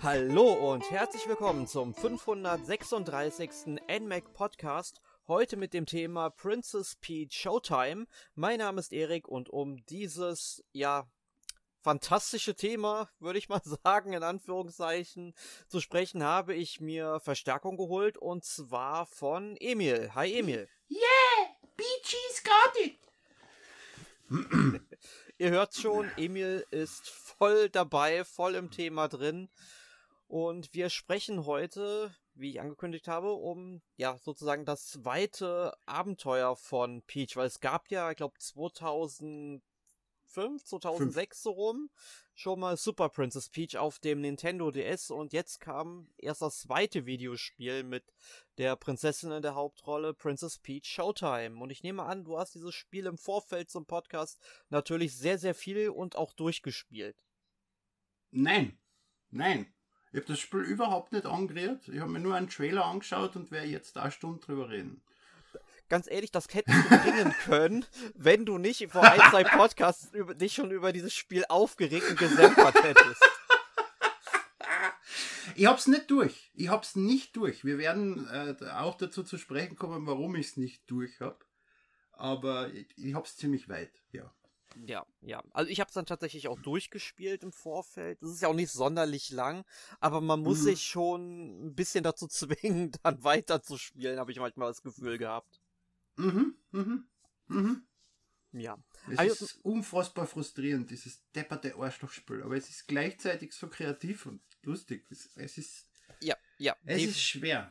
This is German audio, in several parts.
Hallo und herzlich willkommen zum 536. NMAC Podcast. Heute mit dem Thema Princess Peach Showtime. Mein Name ist Erik und um dieses, fantastische Thema, würde ich mal sagen, in Anführungszeichen, zu sprechen, habe ich mir Verstärkung geholt und zwar von Emil. Hi Emil. Yeah! Peachy's got it! Ihr hört schon, Emil ist voll dabei, voll im Thema drin. Und wir sprechen heute, wie ich angekündigt habe, um sozusagen das zweite Abenteuer von Peach, weil es gab ja, ich glaube 2006 so rum, schon mal Super Princess Peach auf dem Nintendo DS und jetzt kam erst das zweite Videospiel mit der Prinzessin in der Hauptrolle, Princess Peach Showtime. Und ich nehme an, du hast dieses Spiel im Vorfeld zum Podcast natürlich sehr, sehr viel und auch durchgespielt. Nein. Ich habe das Spiel überhaupt nicht angerührt. Ich habe mir nur einen Trailer angeschaut und werde jetzt eine Stunde drüber reden. Ganz ehrlich, das hättest du bringen können, wenn du nicht vor ein, zwei Podcasts dich schon über dieses Spiel aufgeregt und gesampert hättest. Ich hab's nicht durch. Wir werden auch dazu zu sprechen kommen, warum ich es nicht durch habe. Aber ich hab's ziemlich weit, ja. Ja. Also ich habe es dann tatsächlich auch durchgespielt im Vorfeld. Das ist ja auch nicht sonderlich lang, aber man muss sich schon ein bisschen dazu zwingen, dann weiterzuspielen, habe ich manchmal das Gefühl gehabt. Ja. Es ist unfassbar frustrierend, dieses depperte Arschlochspiel, aber es ist gleichzeitig so kreativ und lustig. Es ist schwer.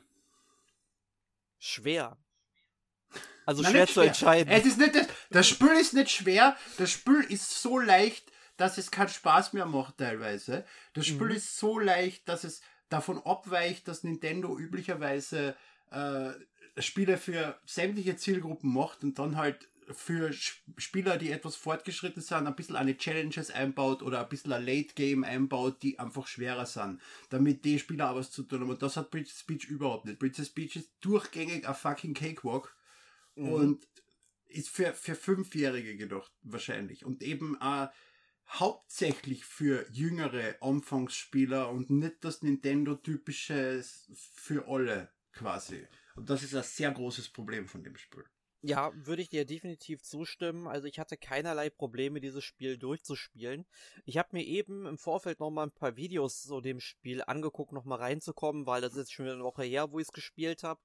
Schwer. Also schwer zu entscheiden. Es ist nicht das Spiel ist nicht schwer, das Spiel ist so leicht, dass es keinen Spaß mehr macht teilweise. Das Spiel ist so leicht, dass es davon abweicht, dass Nintendo üblicherweise Spiele für sämtliche Zielgruppen macht und dann halt für Spieler, die etwas fortgeschritten sind, ein bisschen eine Challenges einbaut oder ein bisschen ein Late Game einbaut, die einfach schwerer sind, damit die Spieler auch was zu tun haben. Und das hat Princess Peach überhaupt nicht. Princess Peach ist durchgängig ein fucking Cakewalk und ist für Fünfjährige gedacht, wahrscheinlich. Und eben hauptsächlich für jüngere Anfangsspieler und nicht das Nintendo-typische für alle quasi. Und das ist ein sehr großes Problem von dem Spiel. Ja, würde ich dir definitiv zustimmen. Also ich hatte keinerlei Probleme, dieses Spiel durchzuspielen. Ich habe mir eben im Vorfeld noch mal ein paar Videos zu dem Spiel angeguckt, noch mal reinzukommen, weil das ist jetzt schon wieder eine Woche her, wo ich es gespielt habe.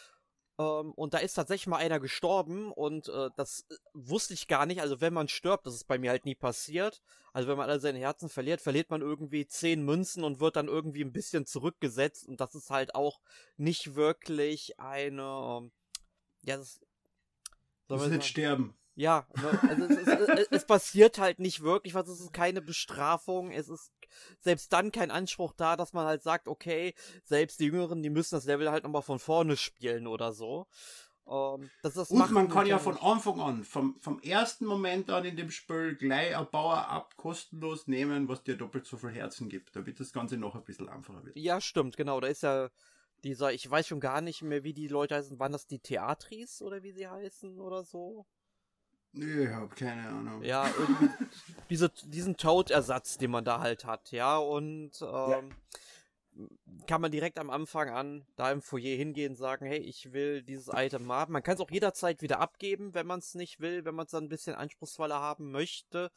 Und da ist tatsächlich mal einer gestorben und das wusste ich gar nicht. Also wenn man stirbt, das ist bei mir halt nie passiert. Also wenn man alle seine Herzen verliert man irgendwie 10 Münzen und wird dann irgendwie ein bisschen zurückgesetzt. Und das ist halt auch nicht wirklich eine... das ist nicht sterben. Ja, also es passiert halt nicht wirklich was, es ist keine Bestrafung, es ist selbst dann kein Anspruch da, dass man halt sagt, okay, selbst die Jüngeren, die müssen das Level halt nochmal von vorne spielen oder so. Und man kann ja von Anfang an, vom ersten Moment an in dem Spiel gleich ein Power-Up kostenlos nehmen, was dir doppelt so viel Herzen gibt, damit das Ganze noch ein bisschen einfacher wird. Ja, stimmt, genau, da ist ja ich weiß schon gar nicht mehr, wie die Leute heißen, waren das die Theatris oder wie sie heißen oder so? Nee, ich hab keine Ahnung. Ja, irgendwie diesen Toad-Ersatz, den man da halt hat, ja, und kann man direkt am Anfang an da im Foyer hingehen und sagen, hey, ich will dieses Item haben. Man kann es auch jederzeit wieder abgeben, wenn man es nicht will, wenn man es dann ein bisschen anspruchsvoller haben möchte.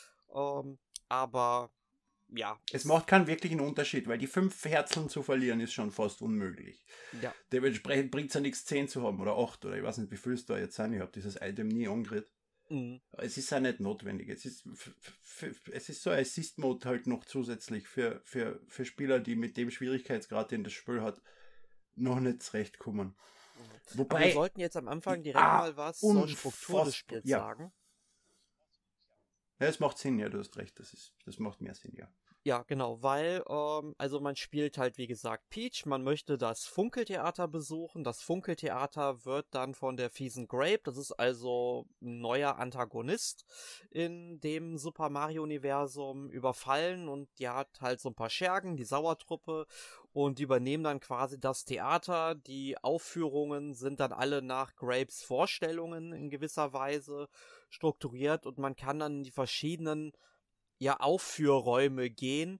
Aber ja. Es macht keinen wirklichen Unterschied, weil die 5 Herzen zu verlieren ist schon fast unmöglich. Ja. Dementsprechend bringt es ja nichts 10 zu haben oder 8 oder ich weiß nicht, wie viel es da jetzt sind. Ich habe dieses Item nie angerührt. Es ist ja nicht notwendig. Es ist so ein Assist-Mode halt noch zusätzlich für Spieler, die mit dem Schwierigkeitsgrad, den das Spiel hat, noch nicht zurechtkommen. Wobei, aber wir sollten jetzt am Anfang direkt mal was zur Struktur des Spiels sagen. Ja, es macht Sinn, ja, du hast recht. Das macht mehr Sinn, ja. Ja, genau, weil, also man spielt halt, wie gesagt, Peach, man möchte das Funkeltheater besuchen. Das Funkeltheater wird dann von der fiesen Grape, das ist also ein neuer Antagonist in dem Super Mario-Universum, überfallen und die hat halt so ein paar Schergen, die Sauertruppe, und die übernehmen dann quasi das Theater. Die Aufführungen sind dann alle nach Grapes Vorstellungen in gewisser Weise strukturiert und man kann dann in die verschiedenen Aufführräume gehen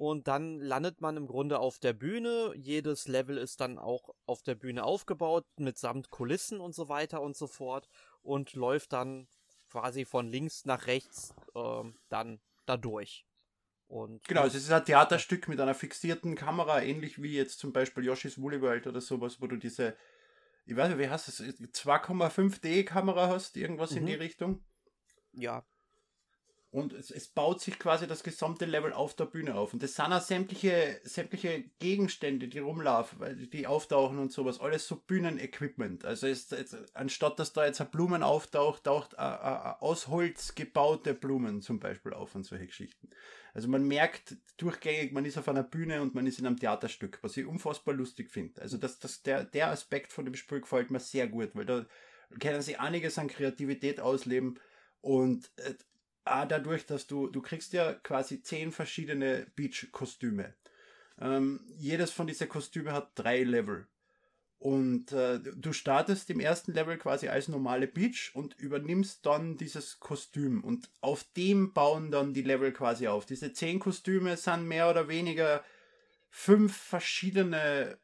Und dann landet man im Grunde auf der Bühne. Jedes Level ist dann auch auf der Bühne aufgebaut, mitsamt Kulissen und so weiter und so fort. Und läuft dann quasi von links nach rechts dann da durch. Und Genau, es ist ein Theaterstück mit einer fixierten Kamera, ähnlich wie jetzt zum Beispiel Yoshi's Woolly World oder sowas, wo du diese, ich weiß nicht, wie heißt das, 2,5D-Kamera hast, irgendwas in die Richtung. ja. Und es baut sich quasi das gesamte Level auf der Bühne auf. Und das sind auch sämtliche Gegenstände, die rumlaufen, die auftauchen und sowas. Alles so Bühnenequipment. Also anstatt dass da jetzt eine Blumen auftaucht, taucht aus Holz gebaute Blumen zum Beispiel auf und solche Geschichten. Also man merkt durchgängig, man ist auf einer Bühne und man ist in einem Theaterstück, was ich unfassbar lustig finde. Also der Aspekt von dem Spiel gefällt mir sehr gut, weil da können sie einiges an Kreativität ausleben und dadurch, dass du kriegst ja quasi 10 verschiedene Beach-Kostüme. Jedes von diesen Kostümen hat 3 Level. Und du startest im ersten Level quasi als normale Beach und übernimmst dann dieses Kostüm. Und auf dem bauen dann die Level quasi auf. Diese 10 Kostüme sind mehr oder weniger 5 verschiedene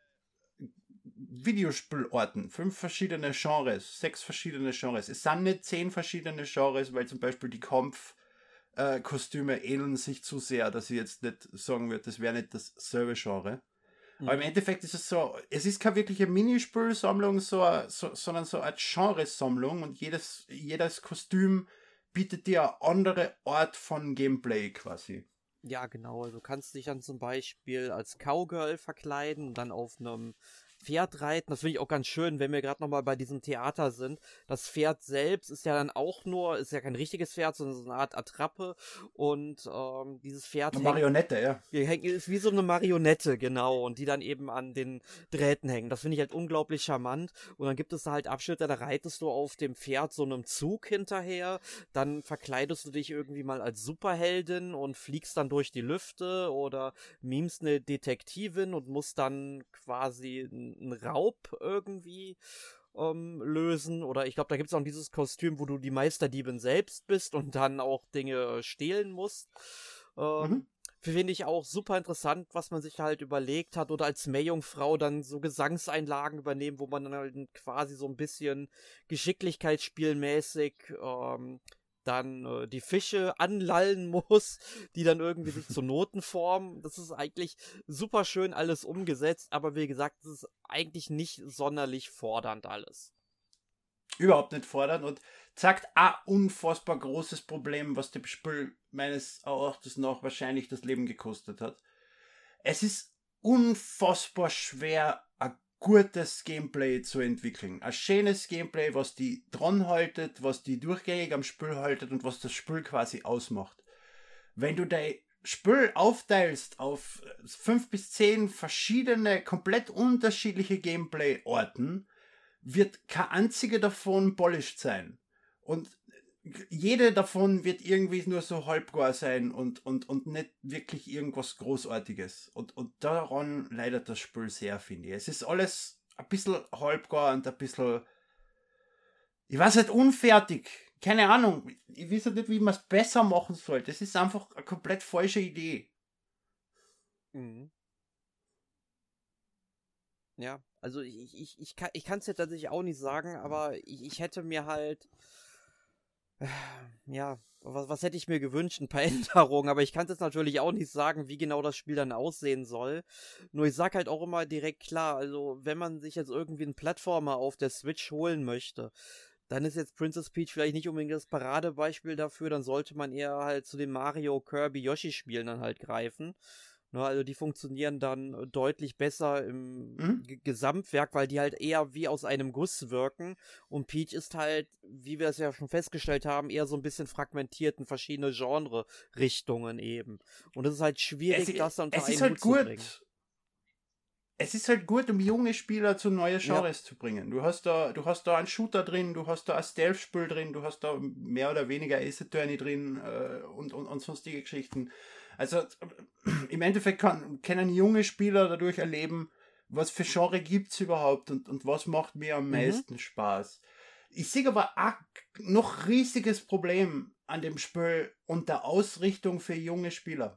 Videospielorten, 5 verschiedene Genres, 6 verschiedene Genres. Es sind nicht 10 verschiedene Genres, weil zum Beispiel die Kampfkostüme ähneln sich zu sehr, dass ich jetzt nicht sagen würde, das wäre nicht dasselbe Genre. Aber im Endeffekt ist es so, es ist keine wirkliche Minispielsammlung, sondern so eine Genresammlung und jedes Kostüm bietet dir eine andere Art von Gameplay quasi. Ja, genau. Also du kannst dich dann zum Beispiel als Cowgirl verkleiden und dann auf einem Pferd reiten. Das finde ich auch ganz schön, wenn wir gerade nochmal bei diesem Theater sind. Das Pferd selbst ist ja dann auch ist ja kein richtiges Pferd, sondern so eine Art Attrappe. Und dieses Pferd Eine Marionette, ja. ist wie so eine Marionette, genau. Und die dann eben an den Drähten hängen. Das finde ich halt unglaublich charmant. Und dann gibt es da halt Abschnitte, da reitest du auf dem Pferd so einem Zug hinterher. Dann verkleidest du dich irgendwie mal als Superheldin und fliegst dann durch die Lüfte oder mimst eine Detektivin und musst dann quasi einen Raub irgendwie lösen. Oder ich glaube, da gibt es auch dieses Kostüm, wo du die Meisterdiebin selbst bist und dann auch Dinge stehlen musst. Finde ich auch super interessant, was man sich halt überlegt hat. Oder als Meerjungfrau dann so Gesangseinlagen übernehmen, wo man dann halt quasi so ein bisschen Geschicklichkeitsspielmäßig dann die Fische anlallen muss, die dann irgendwie sich zu Noten formen. Das ist eigentlich super schön alles umgesetzt, aber wie gesagt, es ist eigentlich nicht sonderlich fordernd alles. Überhaupt nicht fordernd und zeigt ein unfassbar großes Problem, was dem Spiel meines Erachtens nach wahrscheinlich das Leben gekostet hat. Es ist unfassbar schwer, ein gutes Gameplay zu entwickeln. Ein schönes Gameplay, was die dran haltet, was die durchgängig am Spiel haltet und was das Spiel quasi ausmacht. Wenn du dein Spiel aufteilst auf 5 bis 10 verschiedene, komplett unterschiedliche Gameplay-Orten, wird kein einziger davon polished sein. Und jede davon wird irgendwie nur so halbgar sein und nicht wirklich irgendwas Großartiges. Und daran leidet das Spiel sehr, finde ich. Es ist alles ein bisschen halbgar und ein bisschen, ich weiß nicht, unfertig. Keine Ahnung. Ich weiß nicht, wie man es besser machen soll. Das ist einfach eine komplett falsche Idee. Mhm. Ja, also ich kann es ja tatsächlich auch nicht sagen, aber ich hätte mir halt, ja, was hätte ich mir gewünscht? Ein paar Änderungen, aber ich kann es jetzt natürlich auch nicht sagen, wie genau das Spiel dann aussehen soll. Nur ich sag halt auch immer direkt klar, also wenn man sich jetzt irgendwie einen Plattformer auf der Switch holen möchte, dann ist jetzt Princess Peach vielleicht nicht unbedingt das Paradebeispiel dafür, dann sollte man eher halt zu den Mario, Kirby, Yoshi-Spielen dann halt greifen. Ne, also die funktionieren dann deutlich besser im Gesamtwerk, weil die halt eher wie aus einem Guss wirken. Und Peach ist halt, wie wir es ja schon festgestellt haben, eher so ein bisschen fragmentiert in verschiedene Genre-Richtungen eben. Und es ist halt schwierig, das dann unter einen Hut zu bringen. Es ist halt gut, um junge Spieler zu neuen Genres zu bringen. Du hast da einen Shooter drin, du hast da ein Stealth-Spiel drin, du hast da mehr oder weniger Ace Attorney drin und sonstige Geschichten. Also im Endeffekt können junge Spieler dadurch erleben, was für Genre gibt es überhaupt und was macht mir am meisten Spaß. Ich sehe aber auch noch riesiges Problem an dem Spiel und der Ausrichtung für junge Spieler.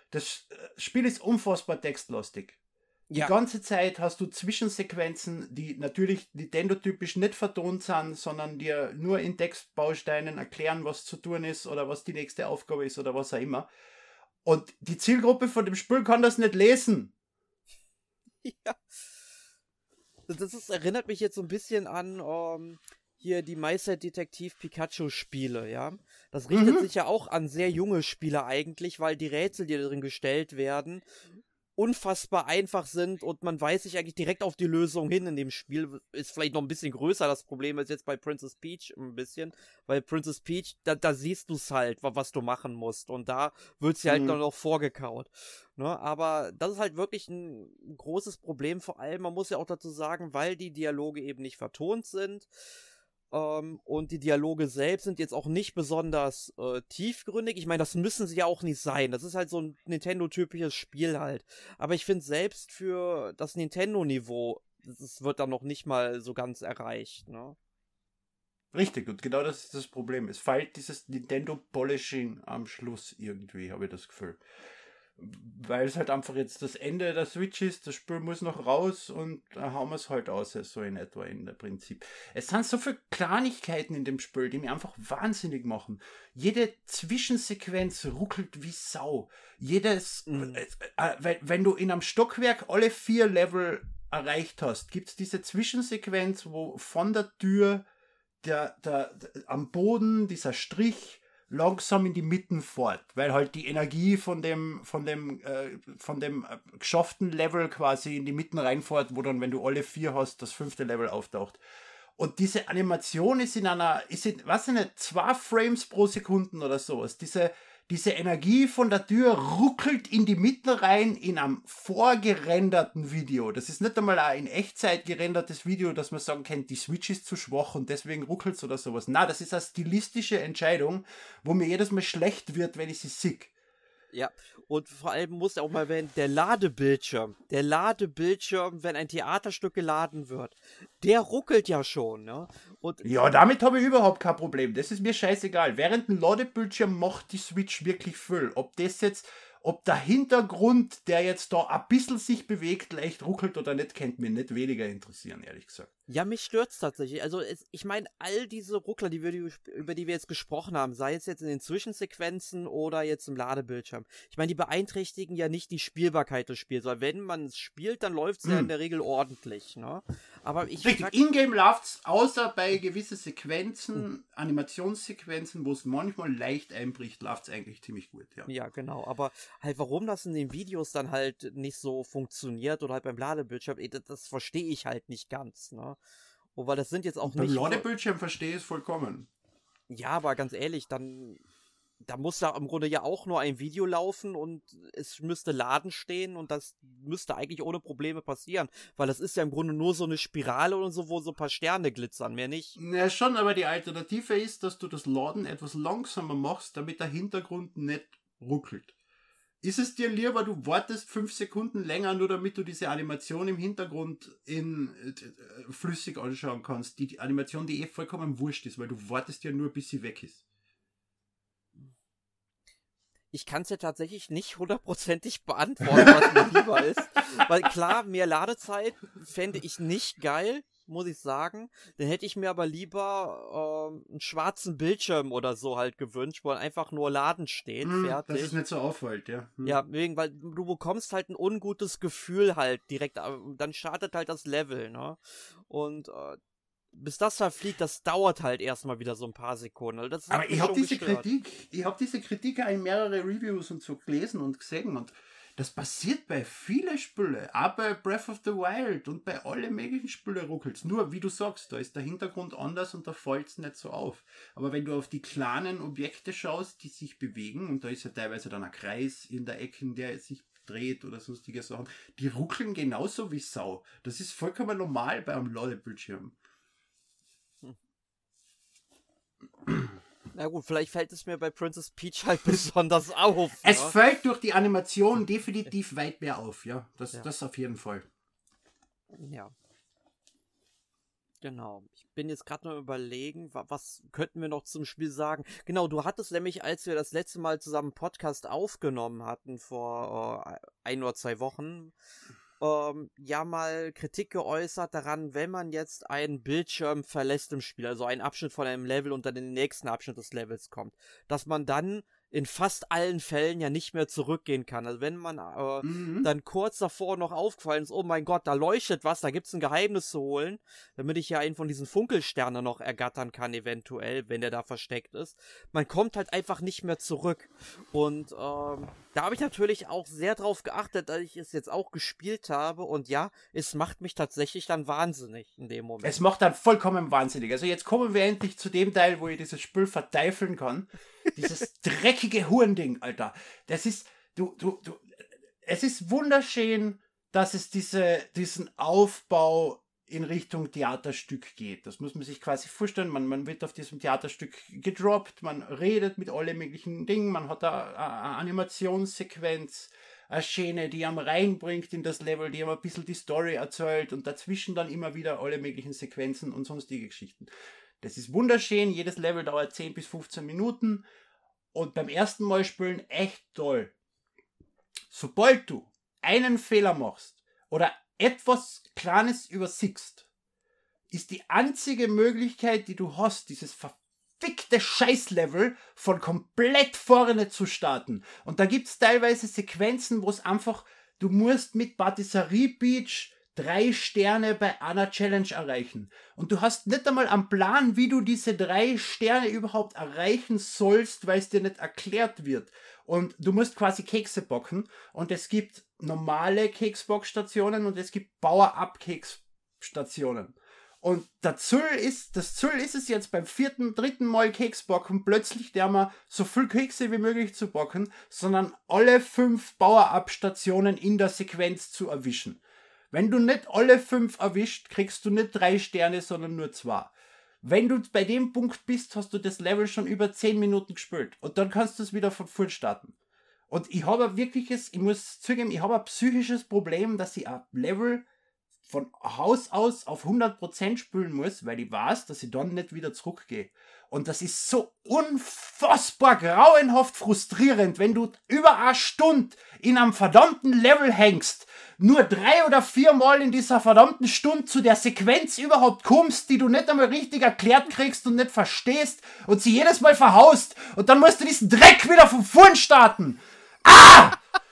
Das Spiel ist unfassbar textlastig. Die ganze Zeit hast du Zwischensequenzen, die natürlich Nintendo-typisch nicht vertont sind, sondern dir nur in Textbausteinen erklären, was zu tun ist oder was die nächste Aufgabe ist oder was auch immer. Und die Zielgruppe von dem Spiel kann das nicht lesen. Ja. Erinnert mich jetzt so ein bisschen an hier die Meisterdetektiv Pikachu-Spiele, ja. Das richtet sich ja auch an sehr junge Spieler eigentlich, weil die Rätsel, die da drin gestellt werden, unfassbar einfach sind und man weiß sich eigentlich direkt auf die Lösung hin in dem Spiel. Ist vielleicht noch ein bisschen größer das Problem als jetzt bei Princess Peach ein bisschen, weil Princess Peach, da siehst du es halt, was du machen musst und da wird sie halt noch vorgekaut. Ne? Aber das ist halt wirklich ein großes Problem, vor allem, man muss ja auch dazu sagen, weil die Dialoge eben nicht vertont sind, und die Dialoge selbst sind jetzt auch nicht besonders tiefgründig. Ich meine, das müssen sie ja auch nicht sein. Das ist halt so ein Nintendo-typisches Spiel halt. Aber ich finde, selbst für das Nintendo-Niveau, das wird dann noch nicht mal so ganz erreicht, ne? Richtig, und genau das ist das Problem. Es fehlt dieses Nintendo-Polishing am Schluss irgendwie, habe ich das Gefühl. Weil es halt einfach jetzt das Ende der Switch ist, das Spiel muss noch raus und da hauen wir es halt aus, so in etwa in der Prinzip. Es sind so viele Kleinigkeiten in dem Spiel, die mich einfach wahnsinnig machen. Jede Zwischensequenz ruckelt wie Sau. Wenn du in einem Stockwerk alle 4 Level erreicht hast, gibt es diese Zwischensequenz, wo von der Tür am Boden dieser Strich langsam in die Mitten fort, weil halt die Energie von dem geschafften Level quasi in die Mitten reinfährt, wo dann, wenn du alle 4 hast, das 5. Level auftaucht. Und diese Animation ist weiß ich nicht, 2 Frames pro Sekunde oder sowas. Diese Energie von der Tür ruckelt in die Mitte rein in einem vorgerenderten Video. Das ist nicht einmal ein in Echtzeit gerendertes Video, dass man sagen kann, die Switch ist zu schwach und deswegen ruckelt es oder sowas. Na, das ist eine stilistische Entscheidung, wo mir jedes Mal schlecht wird, wenn ich sie sehe. Ja, und vor allem muss auch mal, wenn der Ladebildschirm, wenn ein Theaterstück geladen wird, der ruckelt ja schon, ne? Und ja, damit habe ich überhaupt kein Problem. Das ist mir scheißegal. Während ein Ladebildschirm macht die Switch wirklich viel. Ob der Hintergrund, der jetzt da ein bisschen sich bewegt, leicht ruckelt oder nicht, könnte mich nicht weniger interessieren, ehrlich gesagt. Ja, mich stört's tatsächlich. Also, ich meine, all diese Ruckler, über die wir jetzt gesprochen haben, sei es jetzt in den Zwischensequenzen oder jetzt im Ladebildschirm, ich meine, die beeinträchtigen ja nicht die Spielbarkeit des Spiels, weil wenn man es spielt, dann läuft's ja in der Regel ordentlich, ne? Aber Richtig, in-game läuft's, außer bei gewissen Sequenzen, Animationssequenzen, wo es manchmal leicht einbricht, läuft's eigentlich ziemlich gut, ja. Ja, genau, aber halt, warum das in den Videos dann halt nicht so funktioniert oder halt beim Ladebildschirm, das verstehe ich halt nicht ganz, ne? Und weil das sind jetzt auch nicht... Beim Ladebildschirm verstehe ich es vollkommen. Ja, aber ganz ehrlich, da muss da im Grunde ja auch nur ein Video laufen und es müsste laden stehen und das müsste eigentlich ohne Probleme passieren, weil das ist ja im Grunde nur so eine Spirale und so, wo so ein paar Sterne glitzern, mehr nicht. Ja, schon, aber die Alternative ist, dass du das Laden etwas langsamer machst, damit der Hintergrund nicht ruckelt. Ist es dir lieber, du wartest 5 Sekunden länger, nur damit du diese Animation im Hintergrund flüssig anschauen kannst? Die Animation, die vollkommen wurscht ist, weil du wartest ja nur, bis sie weg ist. Ich kann es ja tatsächlich nicht 100%ig beantworten, was mir lieber ist. Weil klar, mehr Ladezeit fände ich nicht geil, muss ich sagen. Dann hätte ich mir aber lieber einen schwarzen Bildschirm oder so halt gewünscht, wo einfach nur Laden steht, fertig. Das ist nicht so auffällt, ja. Ja, weil du bekommst halt ein ungutes Gefühl halt direkt, dann startet halt das Level, ne? Und bis das verfliegt, das dauert halt erstmal wieder so ein paar Sekunden. Das aber ich habe diese Kritik auch in mehrere Reviews und so gelesen und gesehen und das passiert bei vielen Spielen, auch bei Breath of the Wild und bei allen möglichen Spielen ruckelt's. Nur, wie du sagst, da ist der Hintergrund anders und da fällt's nicht so auf. Aber wenn du auf die kleinen Objekte schaust, die sich bewegen, und da ist ja teilweise dann ein Kreis in der Ecke, in der es sich dreht oder sonstige Sachen, die ruckeln genauso wie Sau. Das ist vollkommen normal bei einem Ladebildschirm. Na gut, vielleicht fällt es mir bei Princess Peach halt besonders auf. Es fällt durch die Animation definitiv weit mehr auf, ja. Das auf jeden Fall. Ja. Genau. Ich bin jetzt gerade nur überlegen, was könnten wir noch zum Spiel sagen? Genau, du hattest nämlich, als wir das letzte Mal zusammen einen Podcast aufgenommen hatten, vor 1 oder 2 Wochen, ja mal Kritik geäußert daran, wenn man jetzt einen Bildschirm verlässt im Spiel, also einen Abschnitt von einem Level und dann in den nächsten Abschnitt des Levels kommt, dass man dann in fast allen Fällen ja nicht mehr zurückgehen kann. Also wenn man dann kurz davor noch aufgefallen ist, oh mein Gott, da leuchtet was, da gibt's ein Geheimnis zu holen, damit ich ja einen von diesen Funkelsternen noch ergattern kann, eventuell, wenn der da versteckt ist. Man kommt halt einfach nicht mehr zurück. Und da habe ich natürlich auch sehr drauf geachtet, dass ich es jetzt auch gespielt habe. Und ja, es macht mich tatsächlich dann wahnsinnig in dem Moment. Es macht dann vollkommen wahnsinnig. Also jetzt kommen wir endlich zu dem Teil, wo ich dieses Spiel verteufeln kann. Dieses dreckige Hurending, Alter. Das ist, es ist wunderschön, dass es diesen Aufbau in Richtung Theaterstück geht. Das muss man sich quasi vorstellen. Man wird auf diesem Theaterstück gedroppt, man redet mit allen möglichen Dingen, man hat eine Animationssequenz, eine Szene, die einem reinbringt in das Level, die einem ein bisschen die Story erzählt und dazwischen dann immer wieder alle möglichen Sequenzen und sonstige Geschichten. Das ist wunderschön, jedes Level dauert 10 bis 15 Minuten und beim ersten Mal spielen echt toll. Sobald du einen Fehler machst oder etwas Kleines übersiehst, ist die einzige Möglichkeit, die du hast, dieses verfickte Scheißlevel von komplett vorne zu starten. Und da gibt es teilweise Sequenzen, wo es einfach, du musst mit Patisserie Beach 3 Sterne bei einer Challenge erreichen. Und du hast nicht einmal einen Plan, wie du diese 3 Sterne überhaupt erreichen sollst, weil es dir nicht erklärt wird. Und du musst quasi Kekse backen. Und es gibt normale Keksbackstationen und es gibt Power-Up-Keksstationen. Und das Ziel ist es jetzt beim 3. Mal Keks backen, plötzlich der mal so viel Kekse wie möglich zu backen, sondern alle 5 Power-Up-Stationen in der Sequenz zu erwischen. Wenn du nicht alle 5 erwischt, kriegst du nicht 3 Sterne, sondern nur 2. Wenn du bei dem Punkt bist, hast du das Level schon über 10 Minuten gespielt. Und dann kannst du es wieder von vorn starten. Und ich habe ich muss zugeben, ich habe ein psychisches Problem, dass ich ein Level von Haus aus auf 100% spielen muss, weil ich weiß, dass ich dann nicht wieder zurückgehe. Und das ist so unfassbar grauenhaft frustrierend, wenn du über eine Stunde in einem verdammten Level hängst, nur 3 oder 4 Mal in dieser verdammten Stunde zu der Sequenz überhaupt kommst, die du nicht einmal richtig erklärt kriegst und nicht verstehst und sie jedes Mal verhaust und dann musst du diesen Dreck wieder von vorn starten. Ah!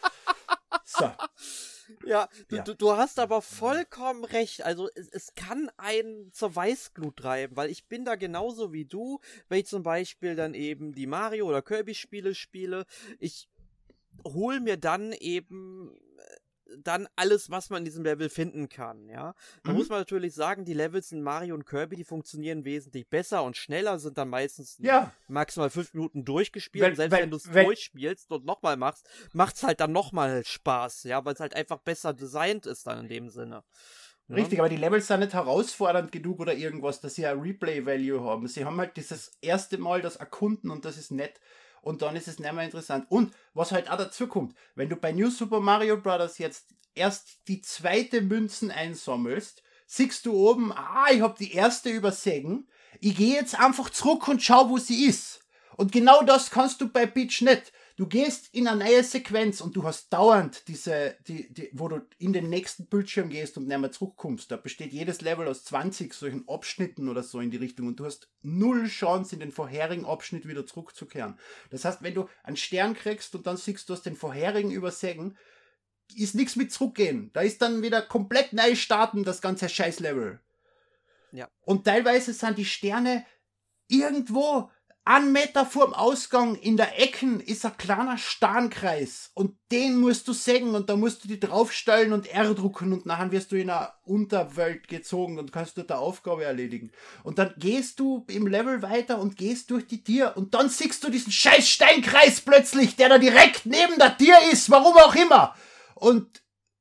So. Ja, du hast aber vollkommen recht. Also es kann einen zur Weißglut treiben, weil ich bin da genauso wie du, wenn ich zum Beispiel dann eben die Mario- oder Kirby-Spiele spiele. Ich hole mir dann eben dann alles, was man in diesem Level finden kann, ja. Da muss man natürlich sagen, die Levels in Mario und Kirby, die funktionieren wesentlich besser und schneller, sind dann meistens maximal 5 Minuten durchgespielt. Und selbst wenn du es durchspielst und nochmal machst, macht's halt dann nochmal Spaß, ja, weil es halt einfach besser designt ist dann in dem Sinne. Richtig, aber die Levels sind nicht herausfordernd genug oder irgendwas, dass sie ein Replay-Value haben. Sie haben halt dieses erste Mal das Erkunden und das ist nett. Und dann ist es nicht mehr interessant. Und was halt auch dazu kommt, wenn du bei New Super Mario Bros. Jetzt erst die 2. Münzen einsammelst, siehst du oben, ich habe die erste übersehen. Ich gehe jetzt einfach zurück und schau, wo sie ist. Und genau das kannst du bei Peach nicht. Du gehst in eine neue Sequenz und du hast dauernd wo du in den nächsten Bildschirm gehst und nicht mehr zurückkommst. Da besteht jedes Level aus 20 solchen Abschnitten oder so in die Richtung und du hast 0 Chance, in den vorherigen Abschnitt wieder zurückzukehren. Das heißt, wenn du einen Stern kriegst und dann siehst du hast den vorherigen übersehen, ist nichts mit zurückgehen. Da ist dann wieder komplett neu starten, das ganze Scheißlevel. Ja. Und teilweise sind die Sterne irgendwo 1 Meter vorm Ausgang in der Ecken ist ein kleiner Stahnkreis und den musst du sägen und da musst du die draufstellen und R drucken und nachher wirst du in eine Unterwelt gezogen und kannst dort eine Aufgabe erledigen. Und dann gehst du im Level weiter und gehst durch die Tür und dann siehst du diesen scheiß Steinkreis plötzlich, der da direkt neben der Tür ist, warum auch immer. Und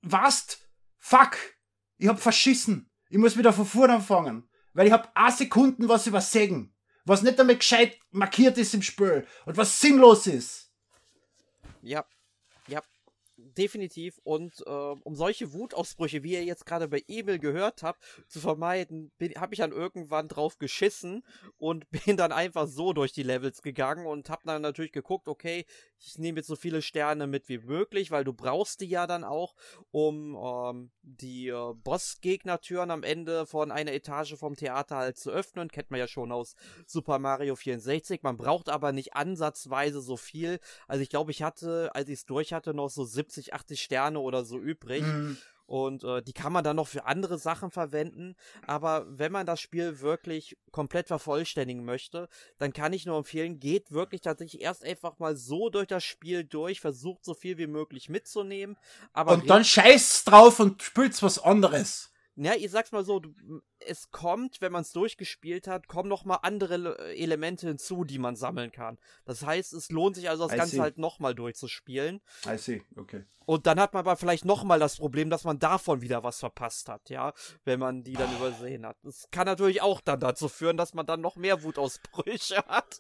fuck, ich hab verschissen. Ich muss wieder von vorne anfangen, weil ich hab 1 Sekunden was übersägen. Was nicht einmal gescheit markiert ist im Spiel und was sinnlos ist. Ja, definitiv. Und um solche Wutausbrüche, wie ihr jetzt gerade bei Emil gehört habt, zu vermeiden, habe ich dann irgendwann drauf geschissen und bin dann einfach so durch die Levels gegangen und habe dann natürlich geguckt, okay, ich nehme jetzt so viele Sterne mit wie möglich, weil du brauchst die ja dann auch, um die Bossgegnertüren am Ende von einer Etage vom Theater halt zu öffnen. Kennt man ja schon aus Super Mario 64. Man braucht aber nicht ansatzweise so viel. Also ich glaube, ich hatte, als ich es durch hatte, noch so 70, 80 Sterne oder so übrig. Und die kann man dann noch für andere Sachen verwenden. Aber wenn man das Spiel wirklich komplett vervollständigen möchte, dann kann ich nur empfehlen, geht wirklich tatsächlich erst einfach mal so durch das Spiel durch, versucht so viel wie möglich mitzunehmen. Aber und dann scheiß drauf und spielst was anderes. Ja, ich sag's mal so, es kommt, wenn man es durchgespielt hat, kommen noch mal andere Elemente hinzu, die man sammeln kann. Das heißt, es lohnt sich also das Ganze halt noch mal durchzuspielen. I see, okay. Und dann hat man aber vielleicht noch mal das Problem, dass man davon wieder was verpasst hat, ja, wenn man die dann übersehen hat. Das kann natürlich auch dann dazu führen, dass man dann noch mehr Wutausbrüche hat.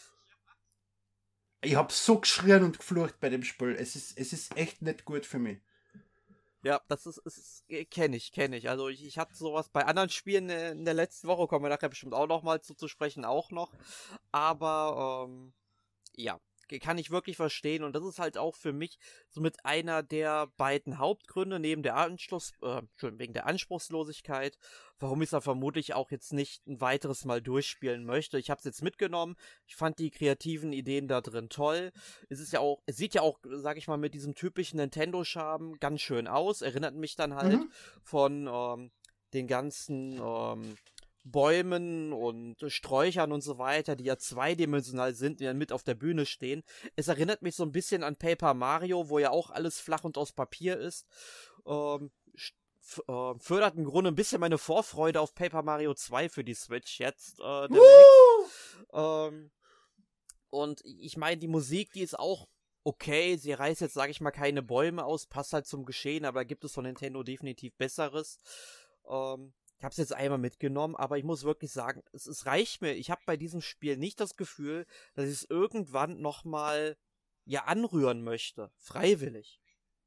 Ich hab so geschrien und geflucht bei dem Spiel. Es ist echt nicht gut für mich. Ja, das kenne ich. Also ich hatte sowas bei anderen Spielen in der letzten Woche, kommen wir nachher bestimmt auch noch mal zu sprechen, auch noch. Aber, ja, kann ich wirklich verstehen. Und das ist halt auch für mich somit einer der beiden Hauptgründe, neben der wegen der Anspruchslosigkeit, warum ich es da vermutlich auch jetzt nicht ein weiteres Mal durchspielen möchte. Ich habe es jetzt mitgenommen. Ich fand die kreativen Ideen da drin toll. Es sieht ja auch, sag ich mal, mit diesem typischen Nintendo-Charme ganz schön aus. Erinnert mich dann halt von den ganzen Bäumen und Sträuchern und so weiter, die ja zweidimensional sind, die dann mit auf der Bühne stehen. Es erinnert mich so ein bisschen an Paper Mario, wo ja auch alles flach und aus Papier ist. Fördert im Grunde ein bisschen meine Vorfreude auf Paper Mario 2 für die Switch jetzt demnächst. Und ich meine, die Musik, die ist auch okay. Sie reißt jetzt, sage ich mal, keine Bäume aus, passt halt zum Geschehen, aber gibt es von Nintendo definitiv Besseres. Ich habe es jetzt einmal mitgenommen, aber ich muss wirklich sagen, es reicht mir. Ich habe bei diesem Spiel nicht das Gefühl, dass ich es irgendwann nochmal anrühren möchte. Freiwillig.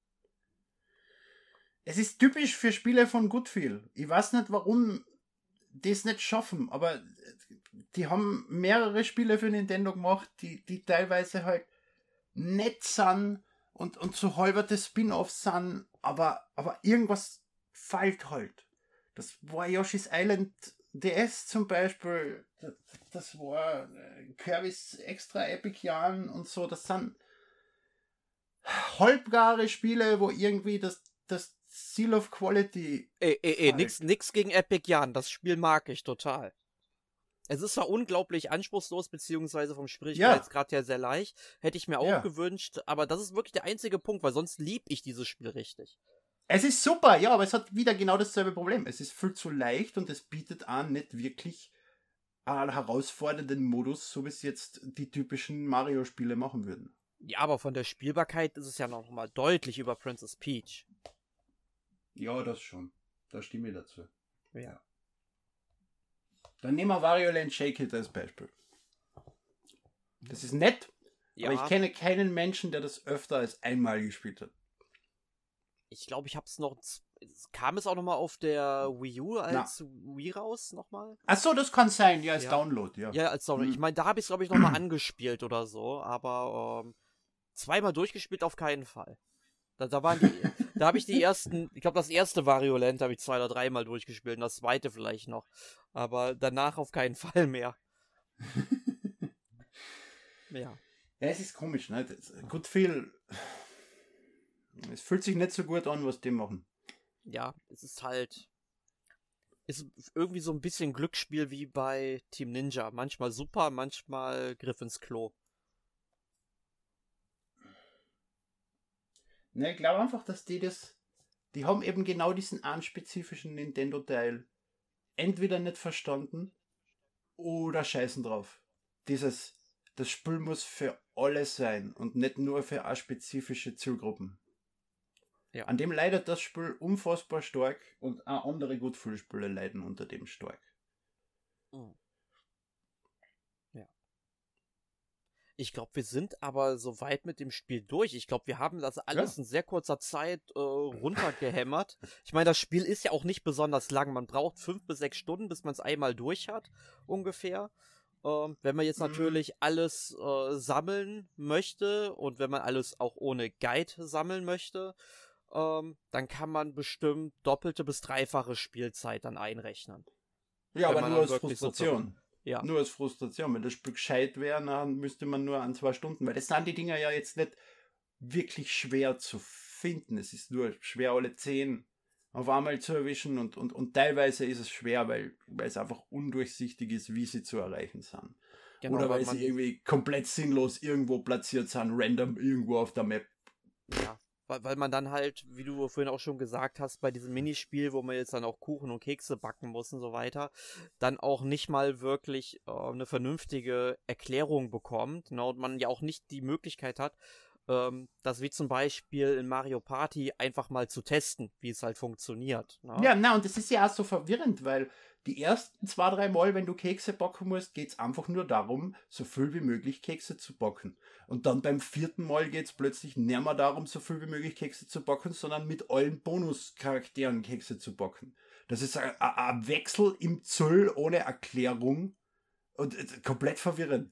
Es ist typisch für Spiele von Goodfeel. Ich weiß nicht, warum die es nicht schaffen, aber die haben mehrere Spiele für Nintendo gemacht, die teilweise halt nett sind und so halberte Spin-Offs sind, aber irgendwas fehlt halt. Das war Yoshi's Island DS zum Beispiel, das war Kirby's Extra Epic Yarn und so, das sind halbgare Spiele, wo irgendwie das Seal of Quality nix gegen Epic Yarn, das Spiel mag ich total. Es ist zwar unglaublich anspruchslos, beziehungsweise vom Schwierigkeitsgrad her sehr leicht, hätte ich mir auch gewünscht, aber das ist wirklich der einzige Punkt, weil sonst lieb ich dieses Spiel richtig. Es ist super, ja, aber es hat wieder genau dasselbe Problem. Es ist viel zu leicht und es bietet an nicht wirklich einen herausfordernden Modus, so wie es jetzt die typischen Mario-Spiele machen würden. Ja, aber von der Spielbarkeit ist es ja noch mal deutlich über Princess Peach. Ja, das schon. Da stimme ich dazu. Ja. Dann nehmen wir Wario Land Shake It als Beispiel. Das ist nett, aber ich kenne keinen Menschen, der das öfter als einmal gespielt hat. Ich glaube, ich hab's noch. Kam es auch nochmal auf der Wii U als Wii raus nochmal? Achso, das kann sein, als Download, ja. Ja, als Download. Ich meine, da habe ich es, glaube ich, nochmal angespielt oder so, aber zweimal durchgespielt auf keinen Fall. Da habe ich die ersten, ich glaube, das erste Wario Land habe ich 2 oder 3 Mal durchgespielt und das zweite vielleicht noch. Aber danach auf keinen Fall mehr. Ja. Ja, es ist komisch, ne? Goodfeel. Es fühlt sich nicht so gut an, was die machen. Ja, es ist halt. Ist irgendwie so ein bisschen Glücksspiel wie bei Team Ninja. Manchmal super, manchmal Griff ins Klo. Ne, ich glaube einfach, dass die haben eben genau diesen anspezifischen Nintendo-Teil entweder nicht verstanden oder scheißen drauf. Das Spiel muss für alle sein und nicht nur für eine spezifische Zielgruppen. Ja. An dem leidet das Spiel unfassbar stark und auch andere Goodfeel-Spiele leiden unter dem stark. Ja. Ich glaube, wir sind aber so weit mit dem Spiel durch. Ich glaube, wir haben das alles in sehr kurzer Zeit runtergehämmert. Ich meine, das Spiel ist ja auch nicht besonders lang. Man braucht 5 bis 6 Stunden, bis man es einmal durch hat, ungefähr. Wenn man jetzt natürlich alles sammeln möchte und wenn man alles auch ohne Guide sammeln möchte, dann kann man bestimmt doppelte bis dreifache Spielzeit dann einrechnen. Ja, aber nur als Frustration. Ja. Nur als Frustration. Wenn das Spiel gescheit wäre, dann müsste man nur an 2 Stunden, weil das sind die Dinger ja jetzt nicht wirklich schwer zu finden. Es ist nur schwer, alle 10 auf einmal zu erwischen und teilweise ist es schwer, weil es einfach undurchsichtig ist, wie sie zu erreichen sind. Genau, oder weil sie irgendwie komplett sinnlos irgendwo platziert sind, random irgendwo auf der Map. Ja. Weil man dann halt, wie du vorhin auch schon gesagt hast, bei diesem Minispiel, wo man jetzt dann auch Kuchen und Kekse backen muss und so weiter, dann auch nicht mal wirklich eine vernünftige Erklärung bekommt, ne, und man ja auch nicht die Möglichkeit hat, das wie zum Beispiel in Mario Party einfach mal zu testen, wie es halt funktioniert. Ne? Ja, und das ist ja auch so verwirrend, weil die ersten 2, 3 Mal, wenn du Kekse backen musst, geht es einfach nur darum, so viel wie möglich Kekse zu backen. Und dann beim 4. Mal geht es plötzlich nicht mehr darum, so viel wie möglich Kekse zu backen, sondern mit allen Bonuscharakteren Kekse zu backen. Das ist ein Wechsel im Zoll ohne Erklärung und komplett verwirrend.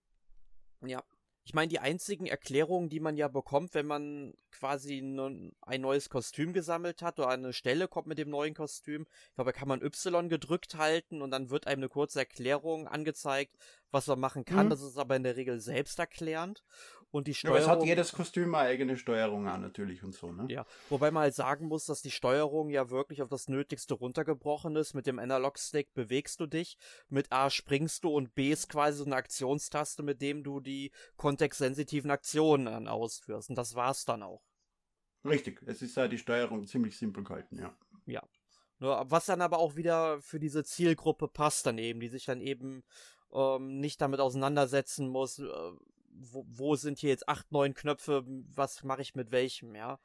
Ja. Ich meine, die einzigen Erklärungen, die man ja bekommt, wenn man quasi ein neues Kostüm gesammelt hat oder eine Stelle kommt mit dem neuen Kostüm, ich glaube, da kann man Y gedrückt halten und dann wird einem eine kurze Erklärung angezeigt, was man machen kann. Das ist aber in der Regel selbsterklärend. Und die Steuerung... Ja, aber es hat jedes Kostüm eine eigene Steuerung an, natürlich und so, ne? Ja, wobei man halt sagen muss, dass die Steuerung ja wirklich auf das Nötigste runtergebrochen ist. Mit dem Analog-Stick bewegst du dich, mit A springst du und B ist quasi so eine Aktionstaste, mit dem du die kontextsensitiven Aktionen dann ausführst. Und das war's dann auch. Richtig, es ist ja die Steuerung ziemlich simpel gehalten, ja. Ja. Was dann aber auch wieder für diese Zielgruppe passt dann eben, die sich dann eben nicht damit auseinandersetzen muss, wo sind hier jetzt 8, 9 Knöpfe, was mache ich mit welchem, ja.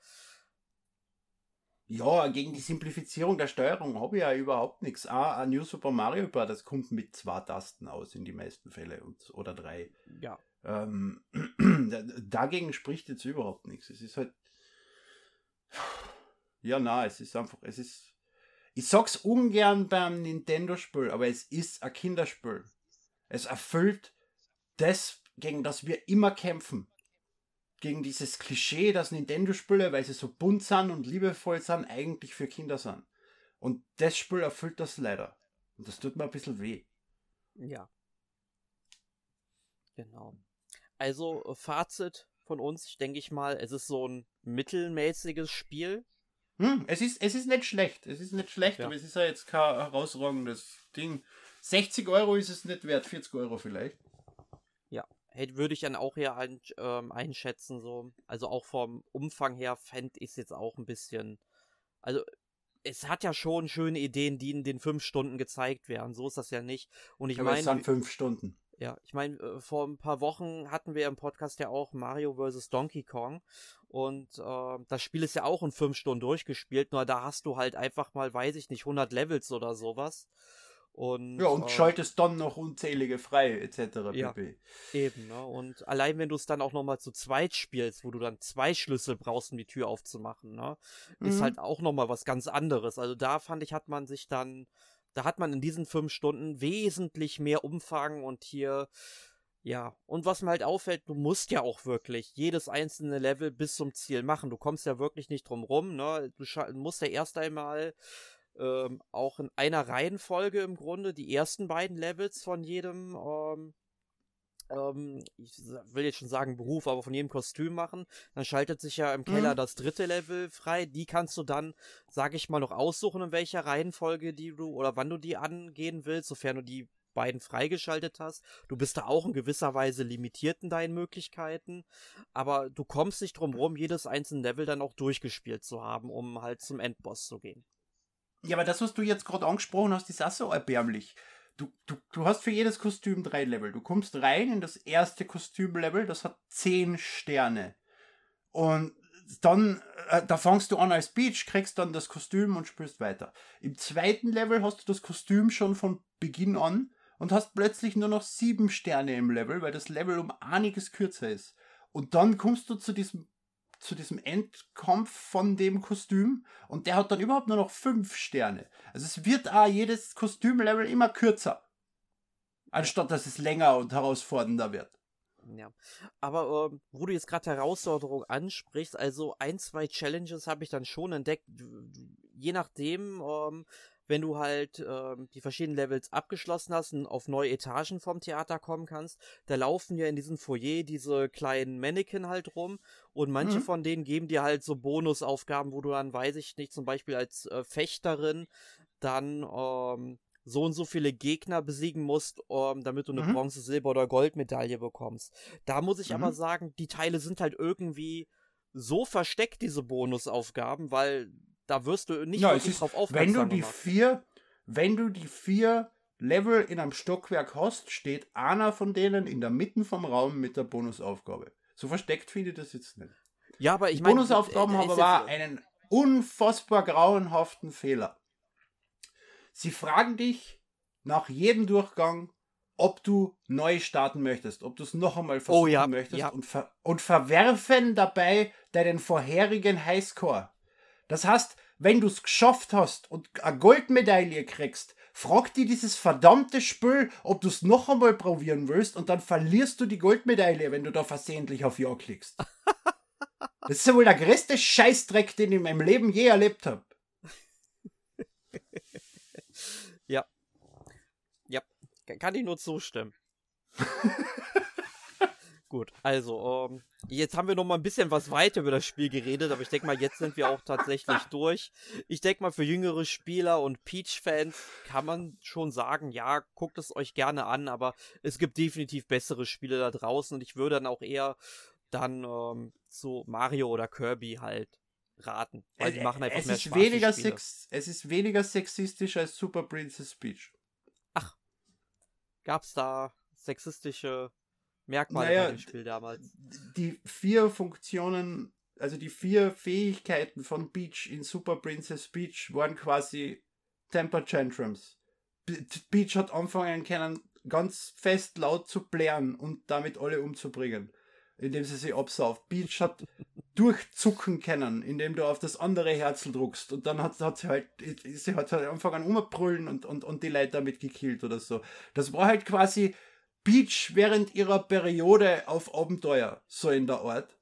Ja, gegen die Simplifizierung der Steuerung habe ich ja überhaupt nichts. Ein New Super Mario Bros., das kommt mit 2 Tasten aus in die meisten Fälle oder 3. Ja. Dagegen spricht jetzt überhaupt nichts. Es ist halt... Ja, es ist einfach... Ich sag's ungern beim Nintendo-Spiel, aber es ist ein Kinderspiel. Es erfüllt das, gegen das wir immer kämpfen. Gegen dieses Klischee, dass Nintendo-Spiele, weil sie so bunt sind und liebevoll sind, eigentlich für Kinder sind. Und das Spiel erfüllt das leider. Und das tut mir ein bisschen weh. Ja. Genau. Also, Fazit von uns, denke ich mal, es ist so ein mittelmäßiges Spiel. Es ist nicht schlecht. Es ist nicht schlecht, ja. Aber es ist ja jetzt kein herausragendes Ding. 60 € ist es nicht wert, 40 € vielleicht. Ja, würde ich dann auch eher einschätzen, so. Also auch vom Umfang her fände ich es jetzt auch ein bisschen. Also, es hat ja schon schöne Ideen, die in den 5 Stunden gezeigt werden. So ist das ja nicht. Und ich meine. Es sind 5 Stunden. Ja, ich meine, vor ein paar Wochen hatten wir im Podcast ja auch Mario vs. Donkey Kong und das Spiel ist ja auch in 5 Stunden durchgespielt, nur da hast du halt einfach mal, weiß ich nicht, 100 Levels oder sowas. Und schaltest dann noch unzählige frei, etc. Ja, eben, ne? Und allein wenn du es dann auch nochmal zu zweit spielst, wo du dann 2 Schlüssel brauchst, um die Tür aufzumachen, ne? Ist halt auch nochmal was ganz anderes. Also da fand ich, da hat man in diesen 5 Stunden wesentlich mehr Umfang und hier, ja, und was mir halt auffällt, du musst ja auch wirklich jedes einzelne Level bis zum Ziel machen. Du kommst ja wirklich nicht drum rum, ne? Du musst ja erst einmal auch in einer Reihenfolge im Grunde die ersten beiden Levels von jedem ich will jetzt schon sagen Beruf, aber von jedem Kostüm machen. Dann schaltet sich ja im Keller das 3. Level frei. Die kannst du dann, sag ich mal, noch aussuchen, in welcher Reihenfolge oder wann du die angehen willst, sofern du die beiden freigeschaltet hast. Du bist da auch in gewisser Weise limitiert in deinen Möglichkeiten, aber du kommst nicht drum rum, jedes einzelne Level dann auch durchgespielt zu haben, um halt zum Endboss zu gehen. Ja, aber das, was du jetzt gerade angesprochen hast, ist auch so erbärmlich. Du hast für jedes Kostüm 3 Level. Du kommst rein in das erste Kostümlevel, das hat 10 Sterne. Und dann, da fangst du an als Peach, kriegst dann das Kostüm und spielst weiter. Im 2. Level hast du das Kostüm schon von Beginn an und hast plötzlich nur noch 7 Sterne im Level, weil das Level um einiges kürzer ist. Und dann kommst du zu diesem Endkampf von dem Kostüm und der hat dann überhaupt nur noch 5 Sterne. Also es wird auch jedes Kostümlevel immer kürzer, anstatt dass es länger und herausfordernder wird. Ja, aber wo du jetzt gerade Herausforderung ansprichst, also 1, 2 Challenges habe ich dann schon entdeckt, je nachdem, wenn du halt die verschiedenen Levels abgeschlossen hast und auf neue Etagen vom Theater kommen kannst, da laufen ja in diesem Foyer diese kleinen Mannequin halt rum und manche von denen geben dir halt so Bonusaufgaben, wo du dann, weiß ich nicht, zum Beispiel als Fechterin dann so und so viele Gegner besiegen musst, damit du eine Bronze-, Silber- oder Goldmedaille bekommst. Da muss ich aber sagen, die Teile sind halt irgendwie so versteckt, diese Bonusaufgaben, weil da wirst du nicht wirklich drauf aufmerksam gemacht. Wenn du die 4 Level in einem Stockwerk hast, steht einer von denen in der Mitte vom Raum mit der Bonusaufgabe. So versteckt finde ich das jetzt nicht. Ja, aber die Bonusaufgaben haben aber einen unfassbar grauenhaften Fehler. Sie fragen dich nach jedem Durchgang, ob du neu starten möchtest, ob du es noch einmal versuchen möchtest und verwerfen dabei deinen vorherigen Highscore. Das heißt, wenn du es geschafft hast und eine Goldmedaille kriegst, fragt die dieses verdammte Spiel, ob du es noch einmal probieren willst und dann verlierst du die Goldmedaille, wenn du da versehentlich auf Ja klickst. Das ist ja wohl der größte Scheißdreck, den ich in meinem Leben je erlebt habe. Ja. Ja, kann ich nur zustimmen. Gut, also, jetzt haben wir noch mal ein bisschen was weiter über das Spiel geredet, aber ich denke mal, jetzt sind wir auch tatsächlich durch. Ich denke mal, für jüngere Spieler und Peach-Fans kann man schon sagen, ja, guckt es euch gerne an, aber es gibt definitiv bessere Spiele da draußen und ich würde dann auch eher dann zu Mario oder Kirby halt raten, weil die machen einfach mehr Spaß. Es ist weniger sexistisch als Super Princess Peach. Ach, gab's da sexistische Merkmale bei dem Spiel damals? Die 4 Funktionen, also die 4 Fähigkeiten von Peach in Super Princess Peach waren quasi Temper Tantrums. Peach hat anfangen können, ganz fest laut zu plären und damit alle umzubringen, indem sie sich absauft. Peach hat durchzucken können, indem du auf das andere Herzl druckst und dann hat sie halt angefangen umzubrüllen und die Leute damit gekillt oder so. Das war halt quasi Peach während ihrer Periode auf Abenteuer, so in der Art.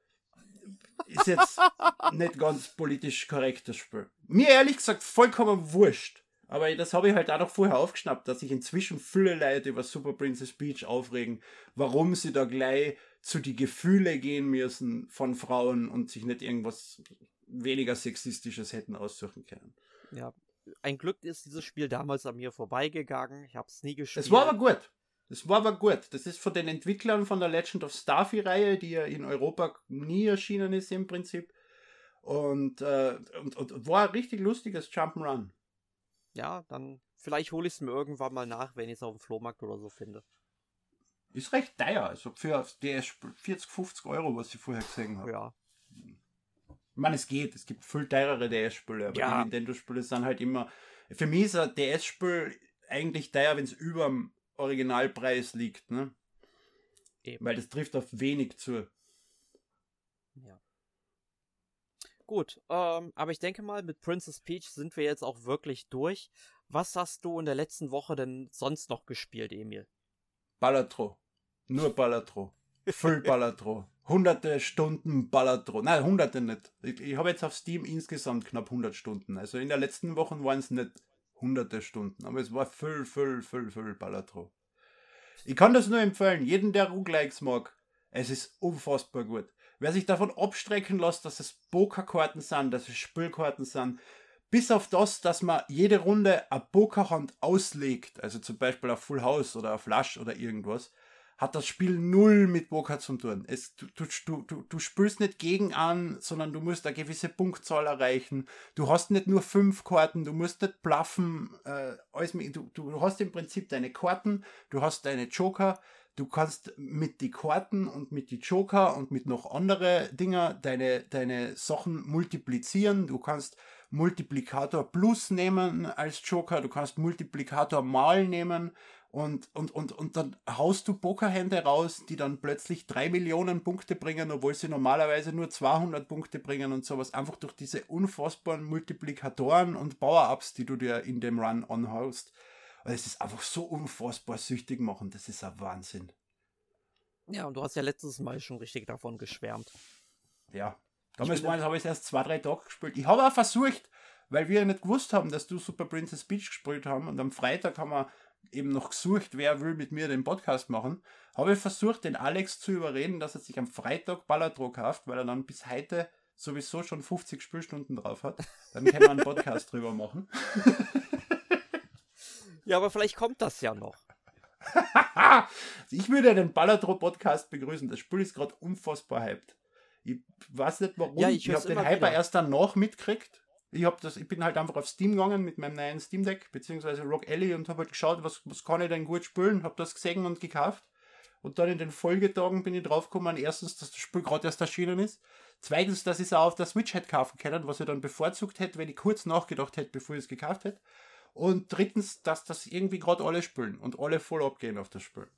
Ist jetzt nicht ganz politisch korrektes Spiel. Mir ehrlich gesagt vollkommen wurscht. Aber das habe ich halt auch noch vorher aufgeschnappt, dass sich inzwischen viele Leute über Super Princess Peach aufregen, warum sie da gleich zu die Gefühle gehen müssen von Frauen und sich nicht irgendwas weniger Sexistisches hätten aussuchen können. Ja, ein Glück ist dieses Spiel damals an mir vorbeigegangen. Ich habe es nie gespielt. Es war aber gut. Das ist von den Entwicklern von der Legend of Starfy-Reihe, die ja in Europa nie erschienen ist im Prinzip. Und war ein richtig lustiges Jump'n'Run. Ja, dann vielleicht hole ich es mir irgendwann mal nach, wenn ich es auf dem Flohmarkt oder so finde. Ist recht teuer, also für DS 40, 50 Euro, was ich vorher gesehen habe. Ja. Ich meine, es gibt viel teurere DS-Spiele, aber die Nintendo-Spiele sind halt immer... Für mich ist ein DS-Spiel eigentlich teuer, wenn es über dem Originalpreis liegt, ne? Eben. Weil das trifft auf wenig zu. Ja. Gut, aber ich denke mal, mit Princess Peach sind wir jetzt auch wirklich durch. Was hast du in der letzten Woche denn sonst noch gespielt, Emil? Ballatro. Nur Ballatro. Voll Ballatro. Hunderte Stunden Ballatro. Nein, hunderte nicht. Ich habe jetzt auf Steam insgesamt knapp 100 Stunden. Also in der letzten Woche waren es nicht hunderte Stunden. Aber es war voll Ballatro. Ich kann das nur empfehlen. Jeden, der Roguelikes mag. Es ist unfassbar gut. Wer sich davon abstrecken lässt, dass es Pokerkarten sind, dass es Spielkarten sind, bis auf das, dass man jede Runde eine Pokerhand auslegt, also zum Beispiel auf Full House oder auf Flush oder irgendwas, hat das Spiel null mit Poker zu tun. Du spielst nicht gegen an, sondern du musst eine gewisse Punktzahl erreichen. Du hast nicht nur 5 Karten, du musst nicht bluffen. Du hast im Prinzip deine Karten, du hast deine Joker. Du kannst mit die Karten und mit die Joker und mit noch andere Dinger deine Sachen multiplizieren. Du kannst Multiplikator Plus nehmen als Joker, du kannst Multiplikator Mal nehmen und dann haust du Pokerhände raus, die dann plötzlich 3 Millionen Punkte bringen, obwohl sie normalerweise nur 200 Punkte bringen und sowas, einfach durch diese unfassbaren Multiplikatoren und Power-Ups, die du dir in dem Run anhaust. Und es ist einfach so unfassbar süchtig machen, das ist ein Wahnsinn. Ja, und du hast ja letztes Mal schon richtig davon geschwärmt. Ja, damals habe ich es erst 2-3 Tage gespielt. Ich habe auch versucht, weil wir ja nicht gewusst haben, dass du Super Princess Peach gespielt haben und am Freitag haben wir eben noch gesucht, wer will mit mir den Podcast machen, habe ich versucht, den Alex zu überreden, dass er sich am Freitag Balatro kauft, weil er dann bis heute sowieso schon 50 Spielstunden drauf hat. Dann können wir einen Podcast drüber machen. Ja, aber vielleicht kommt das ja noch. Ich würde den Balatro-Podcast begrüßen. Das Spiel ist gerade unfassbar hyped. Ich weiß nicht warum. Ja, ich habe den Hyper wieder erst danach mitgekriegt. Ich bin halt einfach auf Steam gegangen mit meinem neuen Steam Deck, beziehungsweise Rock Alley, und habe halt geschaut, was kann ich denn gut spielen, habe das gesehen und gekauft. Und dann in den Folgetagen bin ich draufgekommen, erstens, dass das Spiel gerade erst erschienen ist. Zweitens, dass ich es auch auf der Switch hätte kaufen können, was ich dann bevorzugt hätte, wenn ich kurz nachgedacht hätte, bevor ich es gekauft hätte. Und drittens, dass das irgendwie gerade alle spielen und alle voll abgehen auf das Spiel.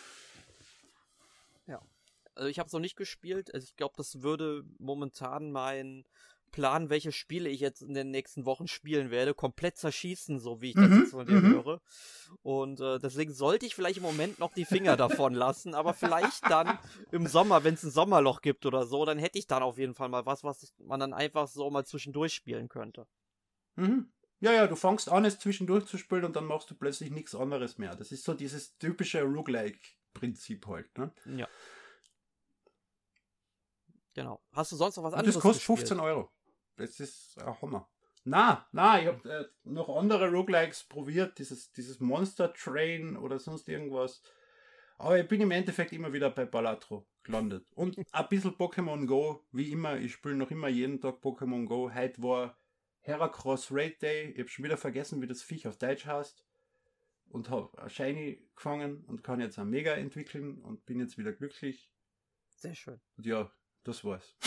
Ja. Also ich habe es noch nicht gespielt. Also ich glaube, das würde momentan mein Plan, welche Spiele ich jetzt in den nächsten Wochen spielen werde, komplett zerschießen, so wie ich das jetzt von dir höre. Und deswegen sollte ich vielleicht im Moment noch die Finger davon lassen, aber vielleicht dann im Sommer, wenn es ein Sommerloch gibt oder so, dann hätte ich dann auf jeden Fall mal was man dann einfach so mal zwischendurch spielen könnte. Mhm. Ja, du fängst an, es zwischendurch zu spielen und dann machst du plötzlich nichts anderes mehr. Das ist so dieses typische Roguelike-Prinzip halt, ne? Ja. Genau. Hast du sonst noch was und anderes das kostet gespielt? 15 Euro. Das ist ein Hammer. Na, ich habe noch andere Roguelikes probiert, dieses Monster Train oder sonst irgendwas. Aber ich bin im Endeffekt immer wieder bei Balatro gelandet. Und ein bisschen Pokémon Go, wie immer. Ich spiele noch immer jeden Tag Pokémon Go. Heute war Heracross Raid Day. Ich habe schon wieder vergessen, wie das Viech auf Deutsch heißt. Und habe ein Shiny gefangen und kann jetzt ein Mega entwickeln und bin jetzt wieder glücklich. Sehr schön. Und ja, das war's.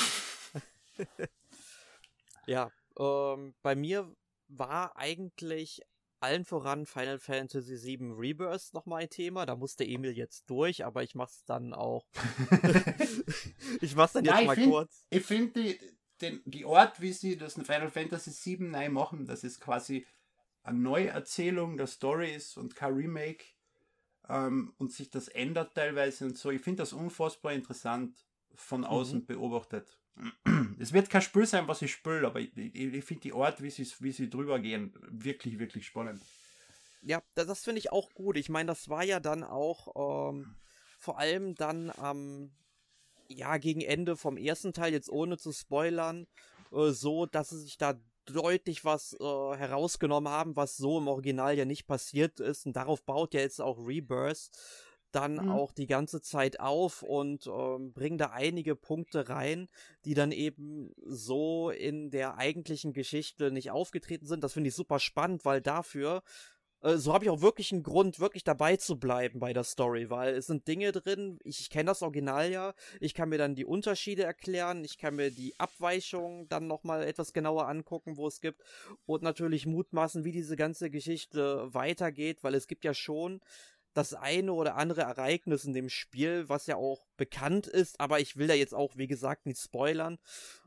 Ja, bei mir war eigentlich allen voran Final Fantasy VII Rebirth nochmal ein Thema. Da musste Emil jetzt durch, aber ich mach's dann auch. Ich mach's dann jetzt kurz. Ich finde die Art, wie sie das in Final Fantasy VII neu machen, dass es quasi eine Neuerzählung der Story ist und kein Remake, und sich das ändert teilweise und so. Ich finde das unfassbar interessant von außen beobachtet. Es wird kein Spiel sein, was ich spiele, aber ich finde die Art, wie sie drüber gehen, wirklich, wirklich spannend. Ja, das finde ich auch gut. Ich meine, das war ja dann auch vor allem dann gegen Ende vom ersten Teil, jetzt ohne zu spoilern, so, dass sie sich da deutlich was herausgenommen haben, was so im Original ja nicht passiert ist. Und darauf baut ja jetzt auch Rebirth dann auch die ganze Zeit auf und bringen da einige Punkte rein, die dann eben so in der eigentlichen Geschichte nicht aufgetreten sind. Das finde ich super spannend, weil dafür so habe ich auch wirklich einen Grund, wirklich dabei zu bleiben bei der Story, weil es sind Dinge drin, ich kenne das Original ja, ich kann mir dann die Unterschiede erklären, ich kann mir die Abweichungen dann nochmal etwas genauer angucken, wo es gibt, und natürlich mutmaßen, wie diese ganze Geschichte weitergeht, weil es gibt ja schon das eine oder andere Ereignis in dem Spiel, was ja auch bekannt ist, aber ich will da jetzt auch, wie gesagt, nicht spoilern.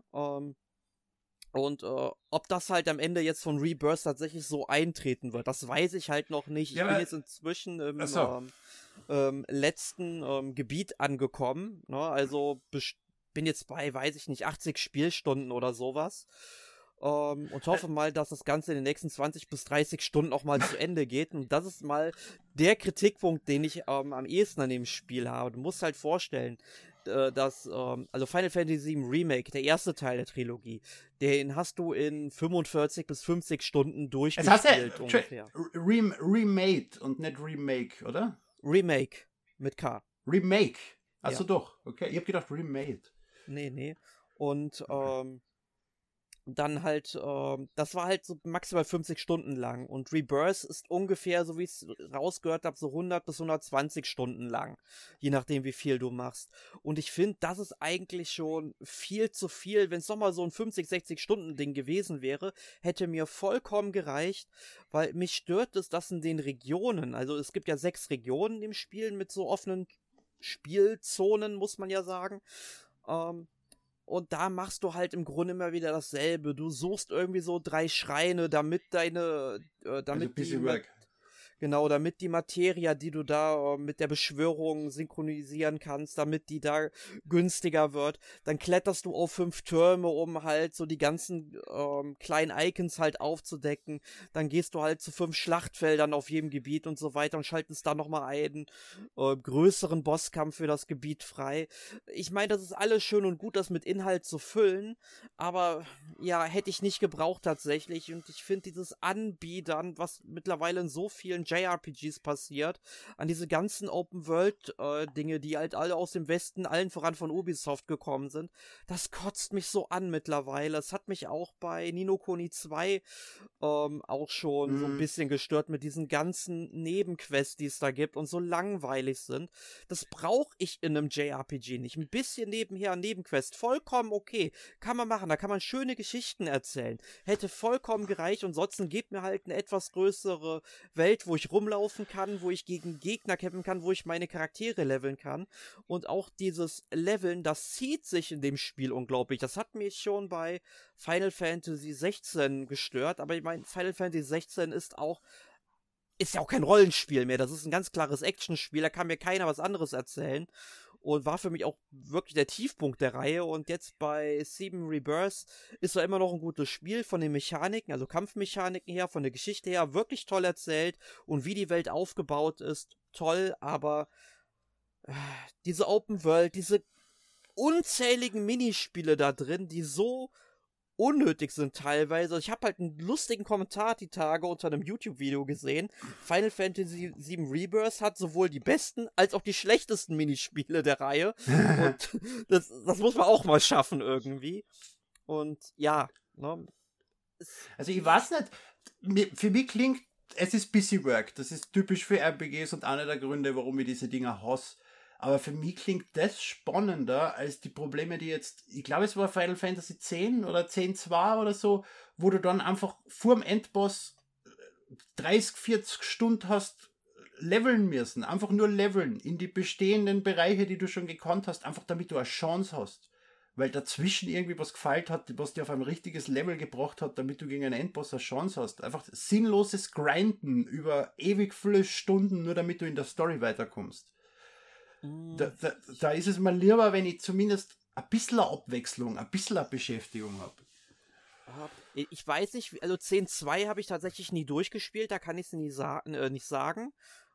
Und ob das halt am Ende jetzt von Rebirth tatsächlich so eintreten wird, das weiß ich halt noch nicht. Ich bin jetzt inzwischen im letzten Gebiet angekommen, ne? Also bin jetzt bei, weiß ich nicht, 80 Spielstunden oder sowas. Und hoffe mal, dass das Ganze in den nächsten 20 bis 30 Stunden auch mal zu Ende geht. Und das ist mal der Kritikpunkt, den ich am ehesten an dem Spiel habe. Du musst halt vorstellen, dass, also Final Fantasy VII Remake, der erste Teil der Trilogie, den hast du in 45 bis 50 Stunden durchgespielt ungefähr. Remade und nicht Remake, oder? Remake mit K. Remake? Achso, doch. Okay, ich hab gedacht Remade. Nee. Und dann halt, das war halt so maximal 50 Stunden lang. Und Rebirth ist ungefähr, so wie ich es rausgehört habe, so 100 bis 120 Stunden lang. Je nachdem, wie viel du machst. Und ich finde, das ist eigentlich schon viel zu viel. Wenn es nochmal so ein 50, 60 Stunden Ding gewesen wäre, hätte mir vollkommen gereicht, weil mich stört es, dass in den Regionen, also es gibt ja 6 Regionen im Spiel mit so offenen Spielzonen, muss man ja sagen, und da machst du halt im Grunde immer wieder dasselbe. Du suchst irgendwie so 3 Schreine, damit damit die Materia, die du da mit der Beschwörung synchronisieren kannst, damit die da günstiger wird. Dann kletterst du auf 5 Türme, um halt so die ganzen kleinen Icons halt aufzudecken. Dann gehst du halt zu 5 Schlachtfeldern auf jedem Gebiet und so weiter und schaltest da nochmal einen größeren Bosskampf für das Gebiet frei. Ich meine, das ist alles schön und gut, das mit Inhalt zu füllen, aber ja, hätte ich nicht gebraucht tatsächlich. Und ich finde dieses Anbiedern, was mittlerweile in so vielen JRPGs passiert, an diese ganzen Open-World-Dinge, die halt alle aus dem Westen, allen voran von Ubisoft gekommen sind, das kotzt mich so an mittlerweile. Es hat mich auch bei Ni no Kuni 2 auch schon so ein bisschen gestört mit diesen ganzen Nebenquests, die es da gibt und so langweilig sind. Das brauche ich in einem JRPG nicht. Ein bisschen nebenher Nebenquest, vollkommen okay. Kann man machen, da kann man schöne Geschichten erzählen. Hätte vollkommen gereicht und sonst gebt mir halt eine etwas größere Welt, wo ich rumlaufen kann, wo ich gegen Gegner kämpfen kann, wo ich meine Charaktere leveln kann. Und auch dieses Leveln, das zieht sich in dem Spiel unglaublich. Das hat mich schon bei Final Fantasy 16 gestört, aber ich meine, Final Fantasy 16 ist ja auch kein Rollenspiel mehr. Das ist ein ganz klares Actionspiel, da kann mir keiner was anderes erzählen. Und war für mich auch wirklich der Tiefpunkt der Reihe. Und jetzt bei 7 Rebirth ist er immer noch ein gutes Spiel von den Mechaniken, also Kampfmechaniken her, von der Geschichte her, wirklich toll erzählt. Und wie die Welt aufgebaut ist, toll. Aber diese Open World, diese unzähligen Minispiele da drin, die so unnötig sind teilweise. Ich habe halt einen lustigen Kommentar die Tage unter einem YouTube-Video gesehen. Final Fantasy VII Rebirth hat sowohl die besten als auch die schlechtesten Minispiele der Reihe. Und das muss man auch mal schaffen irgendwie. Und ja, ne? Also ich weiß nicht, für mich klingt, es ist Busy Work. Das ist typisch für RPGs und einer der Gründe, warum ich diese Dinger hasse. Aber für mich klingt das spannender als die Probleme, die jetzt, ich glaube, es war Final Fantasy 10 oder 10.2 oder so, wo du dann einfach vor dem Endboss 30, 40 Stunden hast leveln müssen. Einfach nur leveln in die bestehenden Bereiche, die du schon gekonnt hast, einfach damit du eine Chance hast. Weil dazwischen irgendwie was gefeilt hat, was dir auf ein richtiges Level gebracht hat, damit du gegen einen Endboss eine Chance hast. Einfach sinnloses Grinden über ewig viele Stunden, nur damit du in der Story weiterkommst. Da ist es mir lieber, wenn ich zumindest ein bisschen Abwechslung, ein bisschen Beschäftigung habe. Ich weiß nicht, also 10.2 habe ich tatsächlich nie durchgespielt, da kann ich es nicht sagen.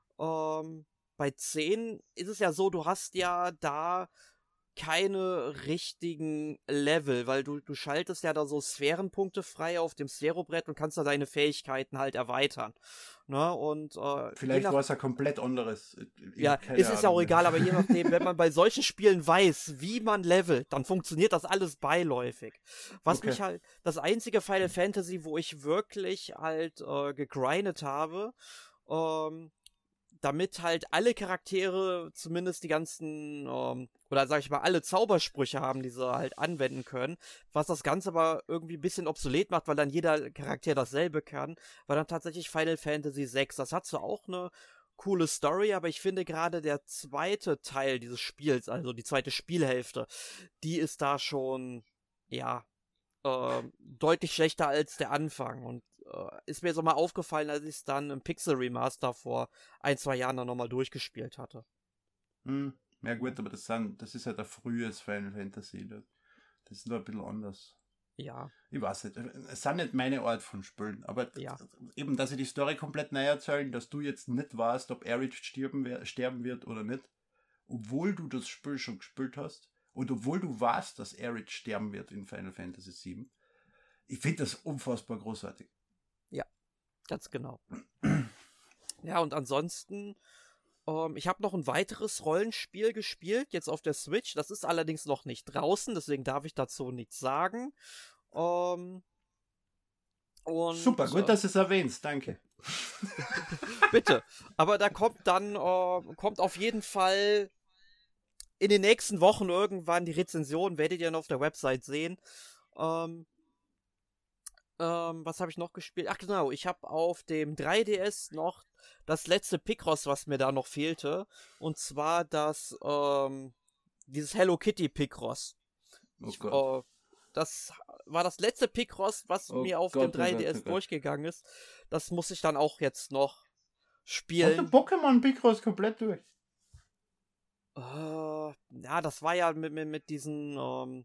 Bei 10 ist es ja so, du hast ja da keine richtigen Level, weil du schaltest ja da so Sphärenpunkte frei auf dem Sphärobrett und kannst da deine Fähigkeiten halt erweitern. Ne? Und vielleicht war es ja komplett anderes. Ja, ist ja auch egal, aber je nachdem, wenn man bei solchen Spielen weiß, wie man levelt, dann funktioniert das alles beiläufig. Was mich halt, das einzige Final Fantasy, wo ich wirklich halt gegrindet habe, damit halt alle Charaktere zumindest die ganzen, oder sag ich mal, alle Zaubersprüche haben, die sie halt anwenden können, was das Ganze aber irgendwie ein bisschen obsolet macht, weil dann jeder Charakter dasselbe kann, war dann tatsächlich Final Fantasy 6. Das hat zwar auch eine coole Story, aber ich finde gerade der zweite Teil dieses Spiels, also die zweite Spielhälfte, die ist da schon, ja, deutlich schlechter als der Anfang und ist mir so mal aufgefallen, als ich es dann im Pixel Remaster vor 1-2 Jahren dann nochmal durchgespielt hatte. Ja gut, aber das ist halt ein frühes Final Fantasy. Das ist nur ein bisschen anders. Ja. Ich weiß nicht, es sind nicht meine Art von Spielen, aber eben, dass sie die Story komplett neu erzählen, dass du jetzt nicht weißt, ob Aerith sterben wird oder nicht, obwohl du das Spiel schon gespielt hast und obwohl du weißt, dass Aerith sterben wird in Final Fantasy 7. Ich finde das unfassbar großartig. Ja, ganz genau. Ja, und ansonsten, ich habe noch ein weiteres Rollenspiel gespielt, jetzt auf der Switch. Das ist allerdings noch nicht draußen, deswegen darf ich dazu nichts sagen. Und, super, gut, dass du es erwähnst, danke. Bitte. Aber da kommt dann, kommt auf jeden Fall in den nächsten Wochen irgendwann die Rezension, werdet ihr dann auf der Website sehen. Was habe ich noch gespielt? Ach genau, ich habe auf dem 3DS noch das letzte Picross, was mir da noch fehlte. Und zwar dieses Hello Kitty Picross. Das war das letzte Picross, was mir auf dem 3DS durchgegangen ist. Das muss ich dann auch jetzt noch spielen. Hast du Pokémon Picross komplett durch? Ja, das war ja mit diesen,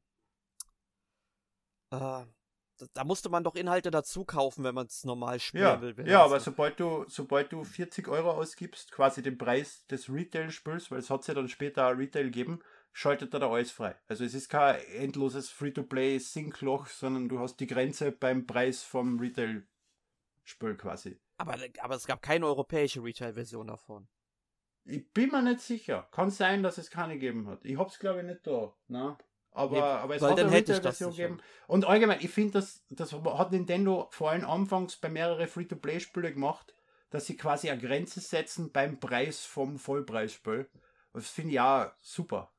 da musste man doch Inhalte dazu kaufen, wenn man es normal spielen will. Ja, aber sobald du 40 Euro ausgibst, quasi den Preis des Retail-Spiels, weil es hat ja dann später auch Retail gegeben, schaltet er da alles frei. Also es ist kein endloses Free-to-Play-Sinkloch, sondern du hast die Grenze beim Preis vom Retail-Spiel quasi. Aber es gab keine europäische Retail-Version davon. Ich bin mir nicht sicher. Kann sein, dass es keine gegeben hat. Ich hab's glaube ich nicht da. Ne? Aber es hat eine Retail-Version gegeben. Und allgemein, ich finde, das hat Nintendo vor allem anfangs bei mehreren Free-to-Play-Spielen gemacht, dass sie quasi eine Grenze setzen beim Preis vom Vollpreisspiel. Das finde ich ja super.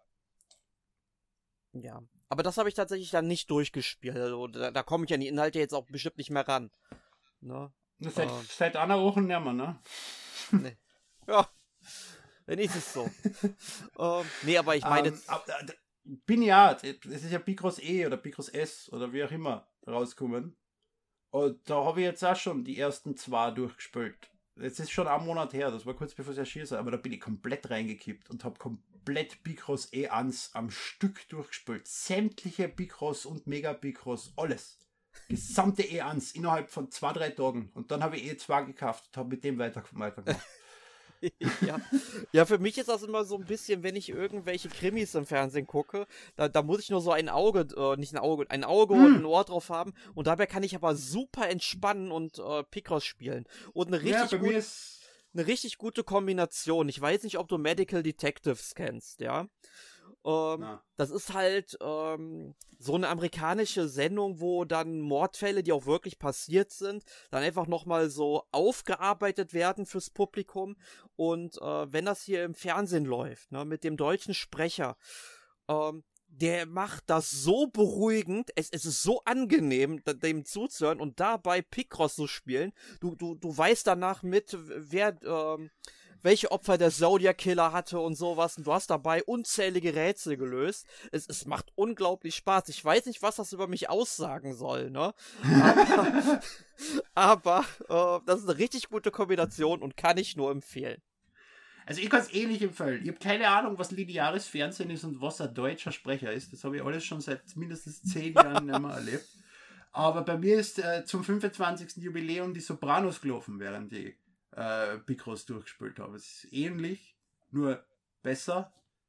Ja, aber das habe ich tatsächlich dann nicht durchgespielt. Also, da komme ich an die Inhalte jetzt auch bestimmt nicht mehr ran. Ne? Seit einer Woche nicht mehr, ne? Nee. Ja, dann ist es so. Nee, aber ich meine jetzt... bin ja, es ist ja Picross E oder Picross S oder wie auch immer rausgekommen. Und da habe ich jetzt auch schon die ersten 2 durchgespielt. Jetzt ist schon ein Monat her, das war kurz bevor es erschienen ist, aber da bin ich komplett reingekippt und habe komplett Picross E1 am Stück durchgespielt. Sämtliche Picross und Mega Picross, alles. Gesamte E1 innerhalb von 2-3 Tagen. Und dann habe ich E2 gekauft und habe mit dem weitergemacht. Ja, für mich ist das immer so ein bisschen, wenn ich irgendwelche Krimis im Fernsehen gucke, da muss ich nur so ein Auge und ein Ohr drauf haben und dabei kann ich aber super entspannen und Picross spielen. Und eine richtig gute Kombination. Ich weiß nicht, ob du Medical Detectives kennst, ja? Das ist halt so eine amerikanische Sendung, wo dann Mordfälle, die auch wirklich passiert sind, dann einfach nochmal so aufgearbeitet werden fürs Publikum. Und wenn das hier im Fernsehen läuft, ne, mit dem deutschen Sprecher, der macht das so beruhigend, es ist so angenehm, dem zuzuhören und dabei Picross zu spielen. Du weißt danach welche Opfer der Zodiac Killer hatte und sowas. Und du hast dabei unzählige Rätsel gelöst. Es macht unglaublich Spaß. Ich weiß nicht, was das über mich aussagen soll, ne? Aber das ist eine richtig gute Kombination und kann ich nur empfehlen. Also ich kann es nicht empfehlen. Ich habe keine Ahnung, was lineares Fernsehen ist und was ein deutscher Sprecher ist. Das habe ich alles schon seit mindestens 10 Jahren nicht mehr erlebt. Aber bei mir ist zum 25. Jubiläum die Sopranos gelaufen, während die Picross durchgespielt habe. Es ist ähnlich, nur besser.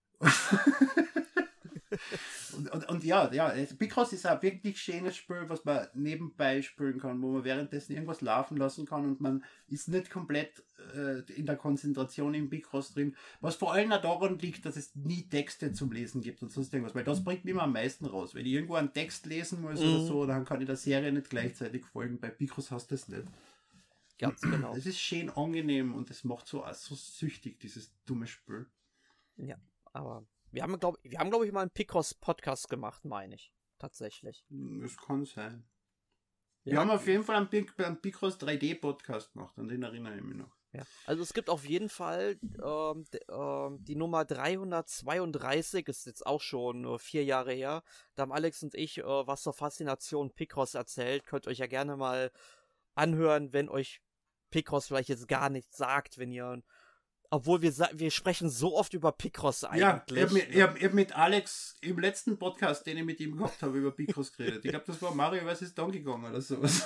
und ja, Picross ist ein wirklich schönes Spiel, was man nebenbei spielen kann, wo man währenddessen irgendwas laufen lassen kann und man ist nicht komplett in der Konzentration im Picross drin, was vor allem auch daran liegt, dass es nie Texte zum Lesen gibt und sonst irgendwas, weil das bringt mich immer am meisten raus. Wenn ich irgendwo einen Text lesen muss oder so, dann kann ich der Serie nicht gleichzeitig folgen. Bei Picross hast du das nicht. Ganz genau. Es ist schön angenehm und es macht so süchtig, dieses dumme Spiel. Ja, aber wir haben, glaube ich, mal einen Picross-Podcast gemacht, meine ich. Tatsächlich. Das kann sein. Ja. Wir haben auf jeden Fall einen Picross 3D-Podcast gemacht, an den erinnere ich mich noch. Ja. Also es gibt auf jeden Fall die Nummer 332, ist jetzt auch schon 4 Jahre her. Da haben Alex und ich was zur Faszination Picross erzählt. Könnt ihr euch ja gerne mal anhören, wenn euch Picross vielleicht jetzt gar nichts sagt, wenn ihr... Obwohl wir sprechen so oft über Picross eigentlich. Ja, ich hab mit Alex im letzten Podcast, den ich mit ihm gehabt habe, über Picross geredet. Ich glaube, das war Mario vs. Donkey Kong oder sowas.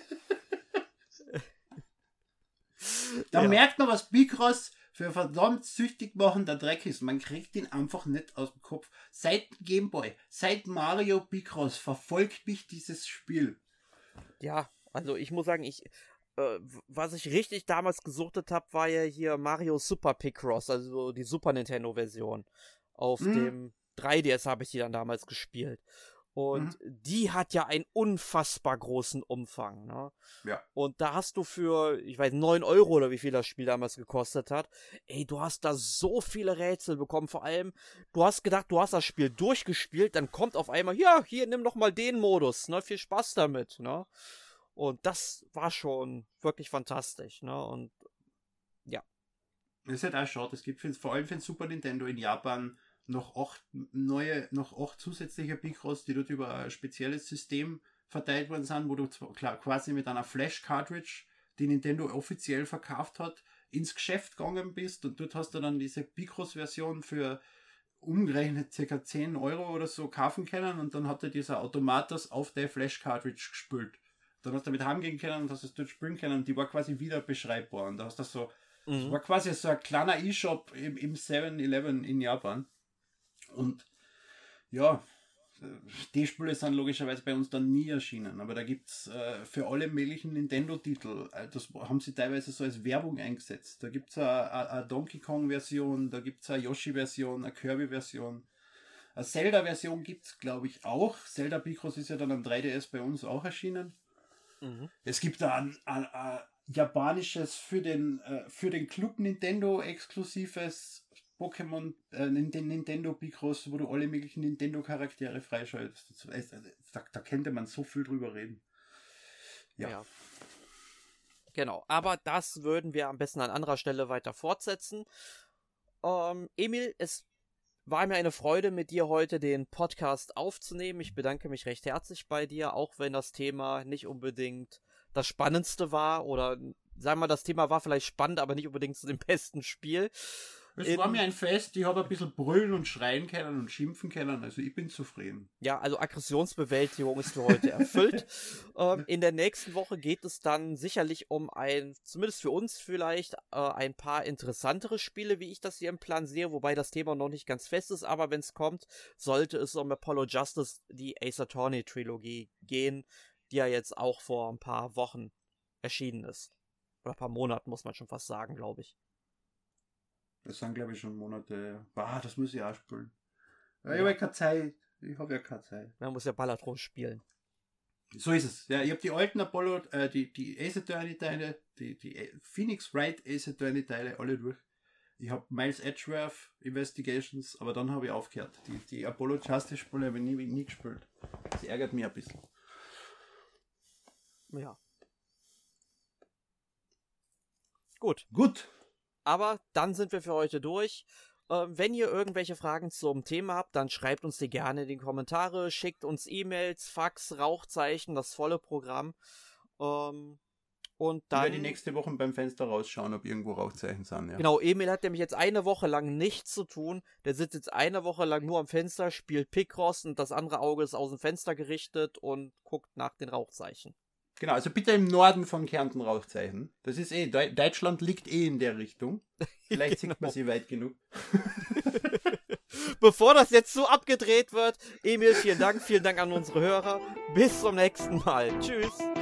Da merkt man, was Picross für verdammt süchtig machen der Dreck ist. Man kriegt ihn einfach nicht aus dem Kopf. Seit Gameboy, seit Mario Picross verfolgt mich dieses Spiel. Ja, also ich muss sagen, was ich richtig damals gesuchtet habe, war ja hier Mario Super Picross, also die Super Nintendo Version. Auf dem 3DS habe ich die dann damals gespielt. Und die hat ja einen unfassbar großen Umfang, ne? Ja. Und da hast du für, ich weiß, 9 € oder wie viel das Spiel damals gekostet hat, ey, du hast da so viele Rätsel bekommen. Vor allem, du hast gedacht, du hast das Spiel durchgespielt, dann kommt auf einmal, ja, hier, nimm doch mal den Modus, ne? Viel Spaß damit, ne? Und das war schon wirklich fantastisch, ne? Und ja. Das ist halt auch schade. Es gibt vor allem für den Super Nintendo in Japan noch 8 zusätzliche Picross, die dort über ein spezielles System verteilt worden sind, wo du quasi mit einer Flash-Cartridge, die Nintendo offiziell verkauft hat, ins Geschäft gegangen bist und dort hast du dann diese Picross-Version für umgerechnet ca. 10 € oder so kaufen können und dann hat er dieser Automat das auf der Flash-Cartridge gespült. Dann hast du damit heimgehen können und hast es dort spielen können und die war quasi wieder beschreibbar und da hast du so, das war quasi so ein kleiner E-Shop im 7-Eleven in Japan. Und ja, die Spiele sind logischerweise bei uns dann nie erschienen, aber da gibt es für alle möglichen Nintendo-Titel, das haben sie teilweise so als Werbung eingesetzt. Da gibt es eine Donkey Kong-Version, da gibt es eine Yoshi-Version, eine Kirby-Version. Eine Zelda-Version gibt es, glaube ich, auch. Zelda Picross ist ja dann am 3DS bei uns auch erschienen. Es gibt da ein japanisches für den Club Nintendo exklusives Pokémon, Nintendo Picross, wo du alle möglichen Nintendo-Charaktere freischaltest. Da könnte man so viel drüber reden. Ja. Genau, aber das würden wir am besten an anderer Stelle weiter fortsetzen. Emil, es war mir eine Freude, mit dir heute den Podcast aufzunehmen. Ich bedanke mich recht herzlich bei dir, auch wenn das Thema nicht unbedingt das Spannendste war. Oder sagen wir mal, das Thema war vielleicht spannend, aber nicht unbedingt zu dem besten Spiel. Es war mir ein Fest, ich habe ein bisschen brüllen und schreien können und schimpfen können, also ich bin zufrieden. Ja, also Aggressionsbewältigung ist für heute erfüllt. In der nächsten Woche geht es dann sicherlich um zumindest für uns vielleicht, ein paar interessantere Spiele, wie ich das hier im Plan sehe, wobei das Thema noch nicht ganz fest ist, aber wenn es kommt, sollte es um Apollo Justice, die Ace Attorney Trilogie gehen, die ja jetzt auch vor ein paar Wochen erschienen ist. Oder ein paar Monaten, muss man schon fast sagen, glaube ich. Das sind, glaube ich, schon Monate. Das muss ich auch spielen. Ja. Ich habe ja keine Zeit. Man muss ja Ballatron spielen. So ist es. Ja, ich habe die alten Apollo, die Ace Attorney Teile, die Phoenix Wright Ace Attorney Teile alle durch. Ich habe Miles Edgeworth Investigations, aber dann habe ich aufgehört. Die Apollo Justice Spiele habe ich nie gespielt. Das ärgert mich ein bisschen. Ja. Gut. Aber dann sind wir für heute durch. Wenn ihr irgendwelche Fragen zum Thema habt, dann schreibt uns die gerne in die Kommentare, schickt uns E-Mails, Fax, Rauchzeichen, das volle Programm. Und dann... Ich werde die nächste Woche beim Fenster rausschauen, ob irgendwo Rauchzeichen sind. Ja. Genau, Emil hat nämlich jetzt eine Woche lang nichts zu tun. Der sitzt jetzt eine Woche lang nur am Fenster, spielt Picross und das andere Auge ist aus dem Fenster gerichtet und guckt nach den Rauchzeichen. Genau, also bitte im Norden von Kärnten Rauchzeichen. Das ist Deutschland liegt in der Richtung. Vielleicht sieht man sie weit genug. Bevor das jetzt so abgedreht wird, Emil, vielen Dank an unsere Hörer. Bis zum nächsten Mal. Tschüss.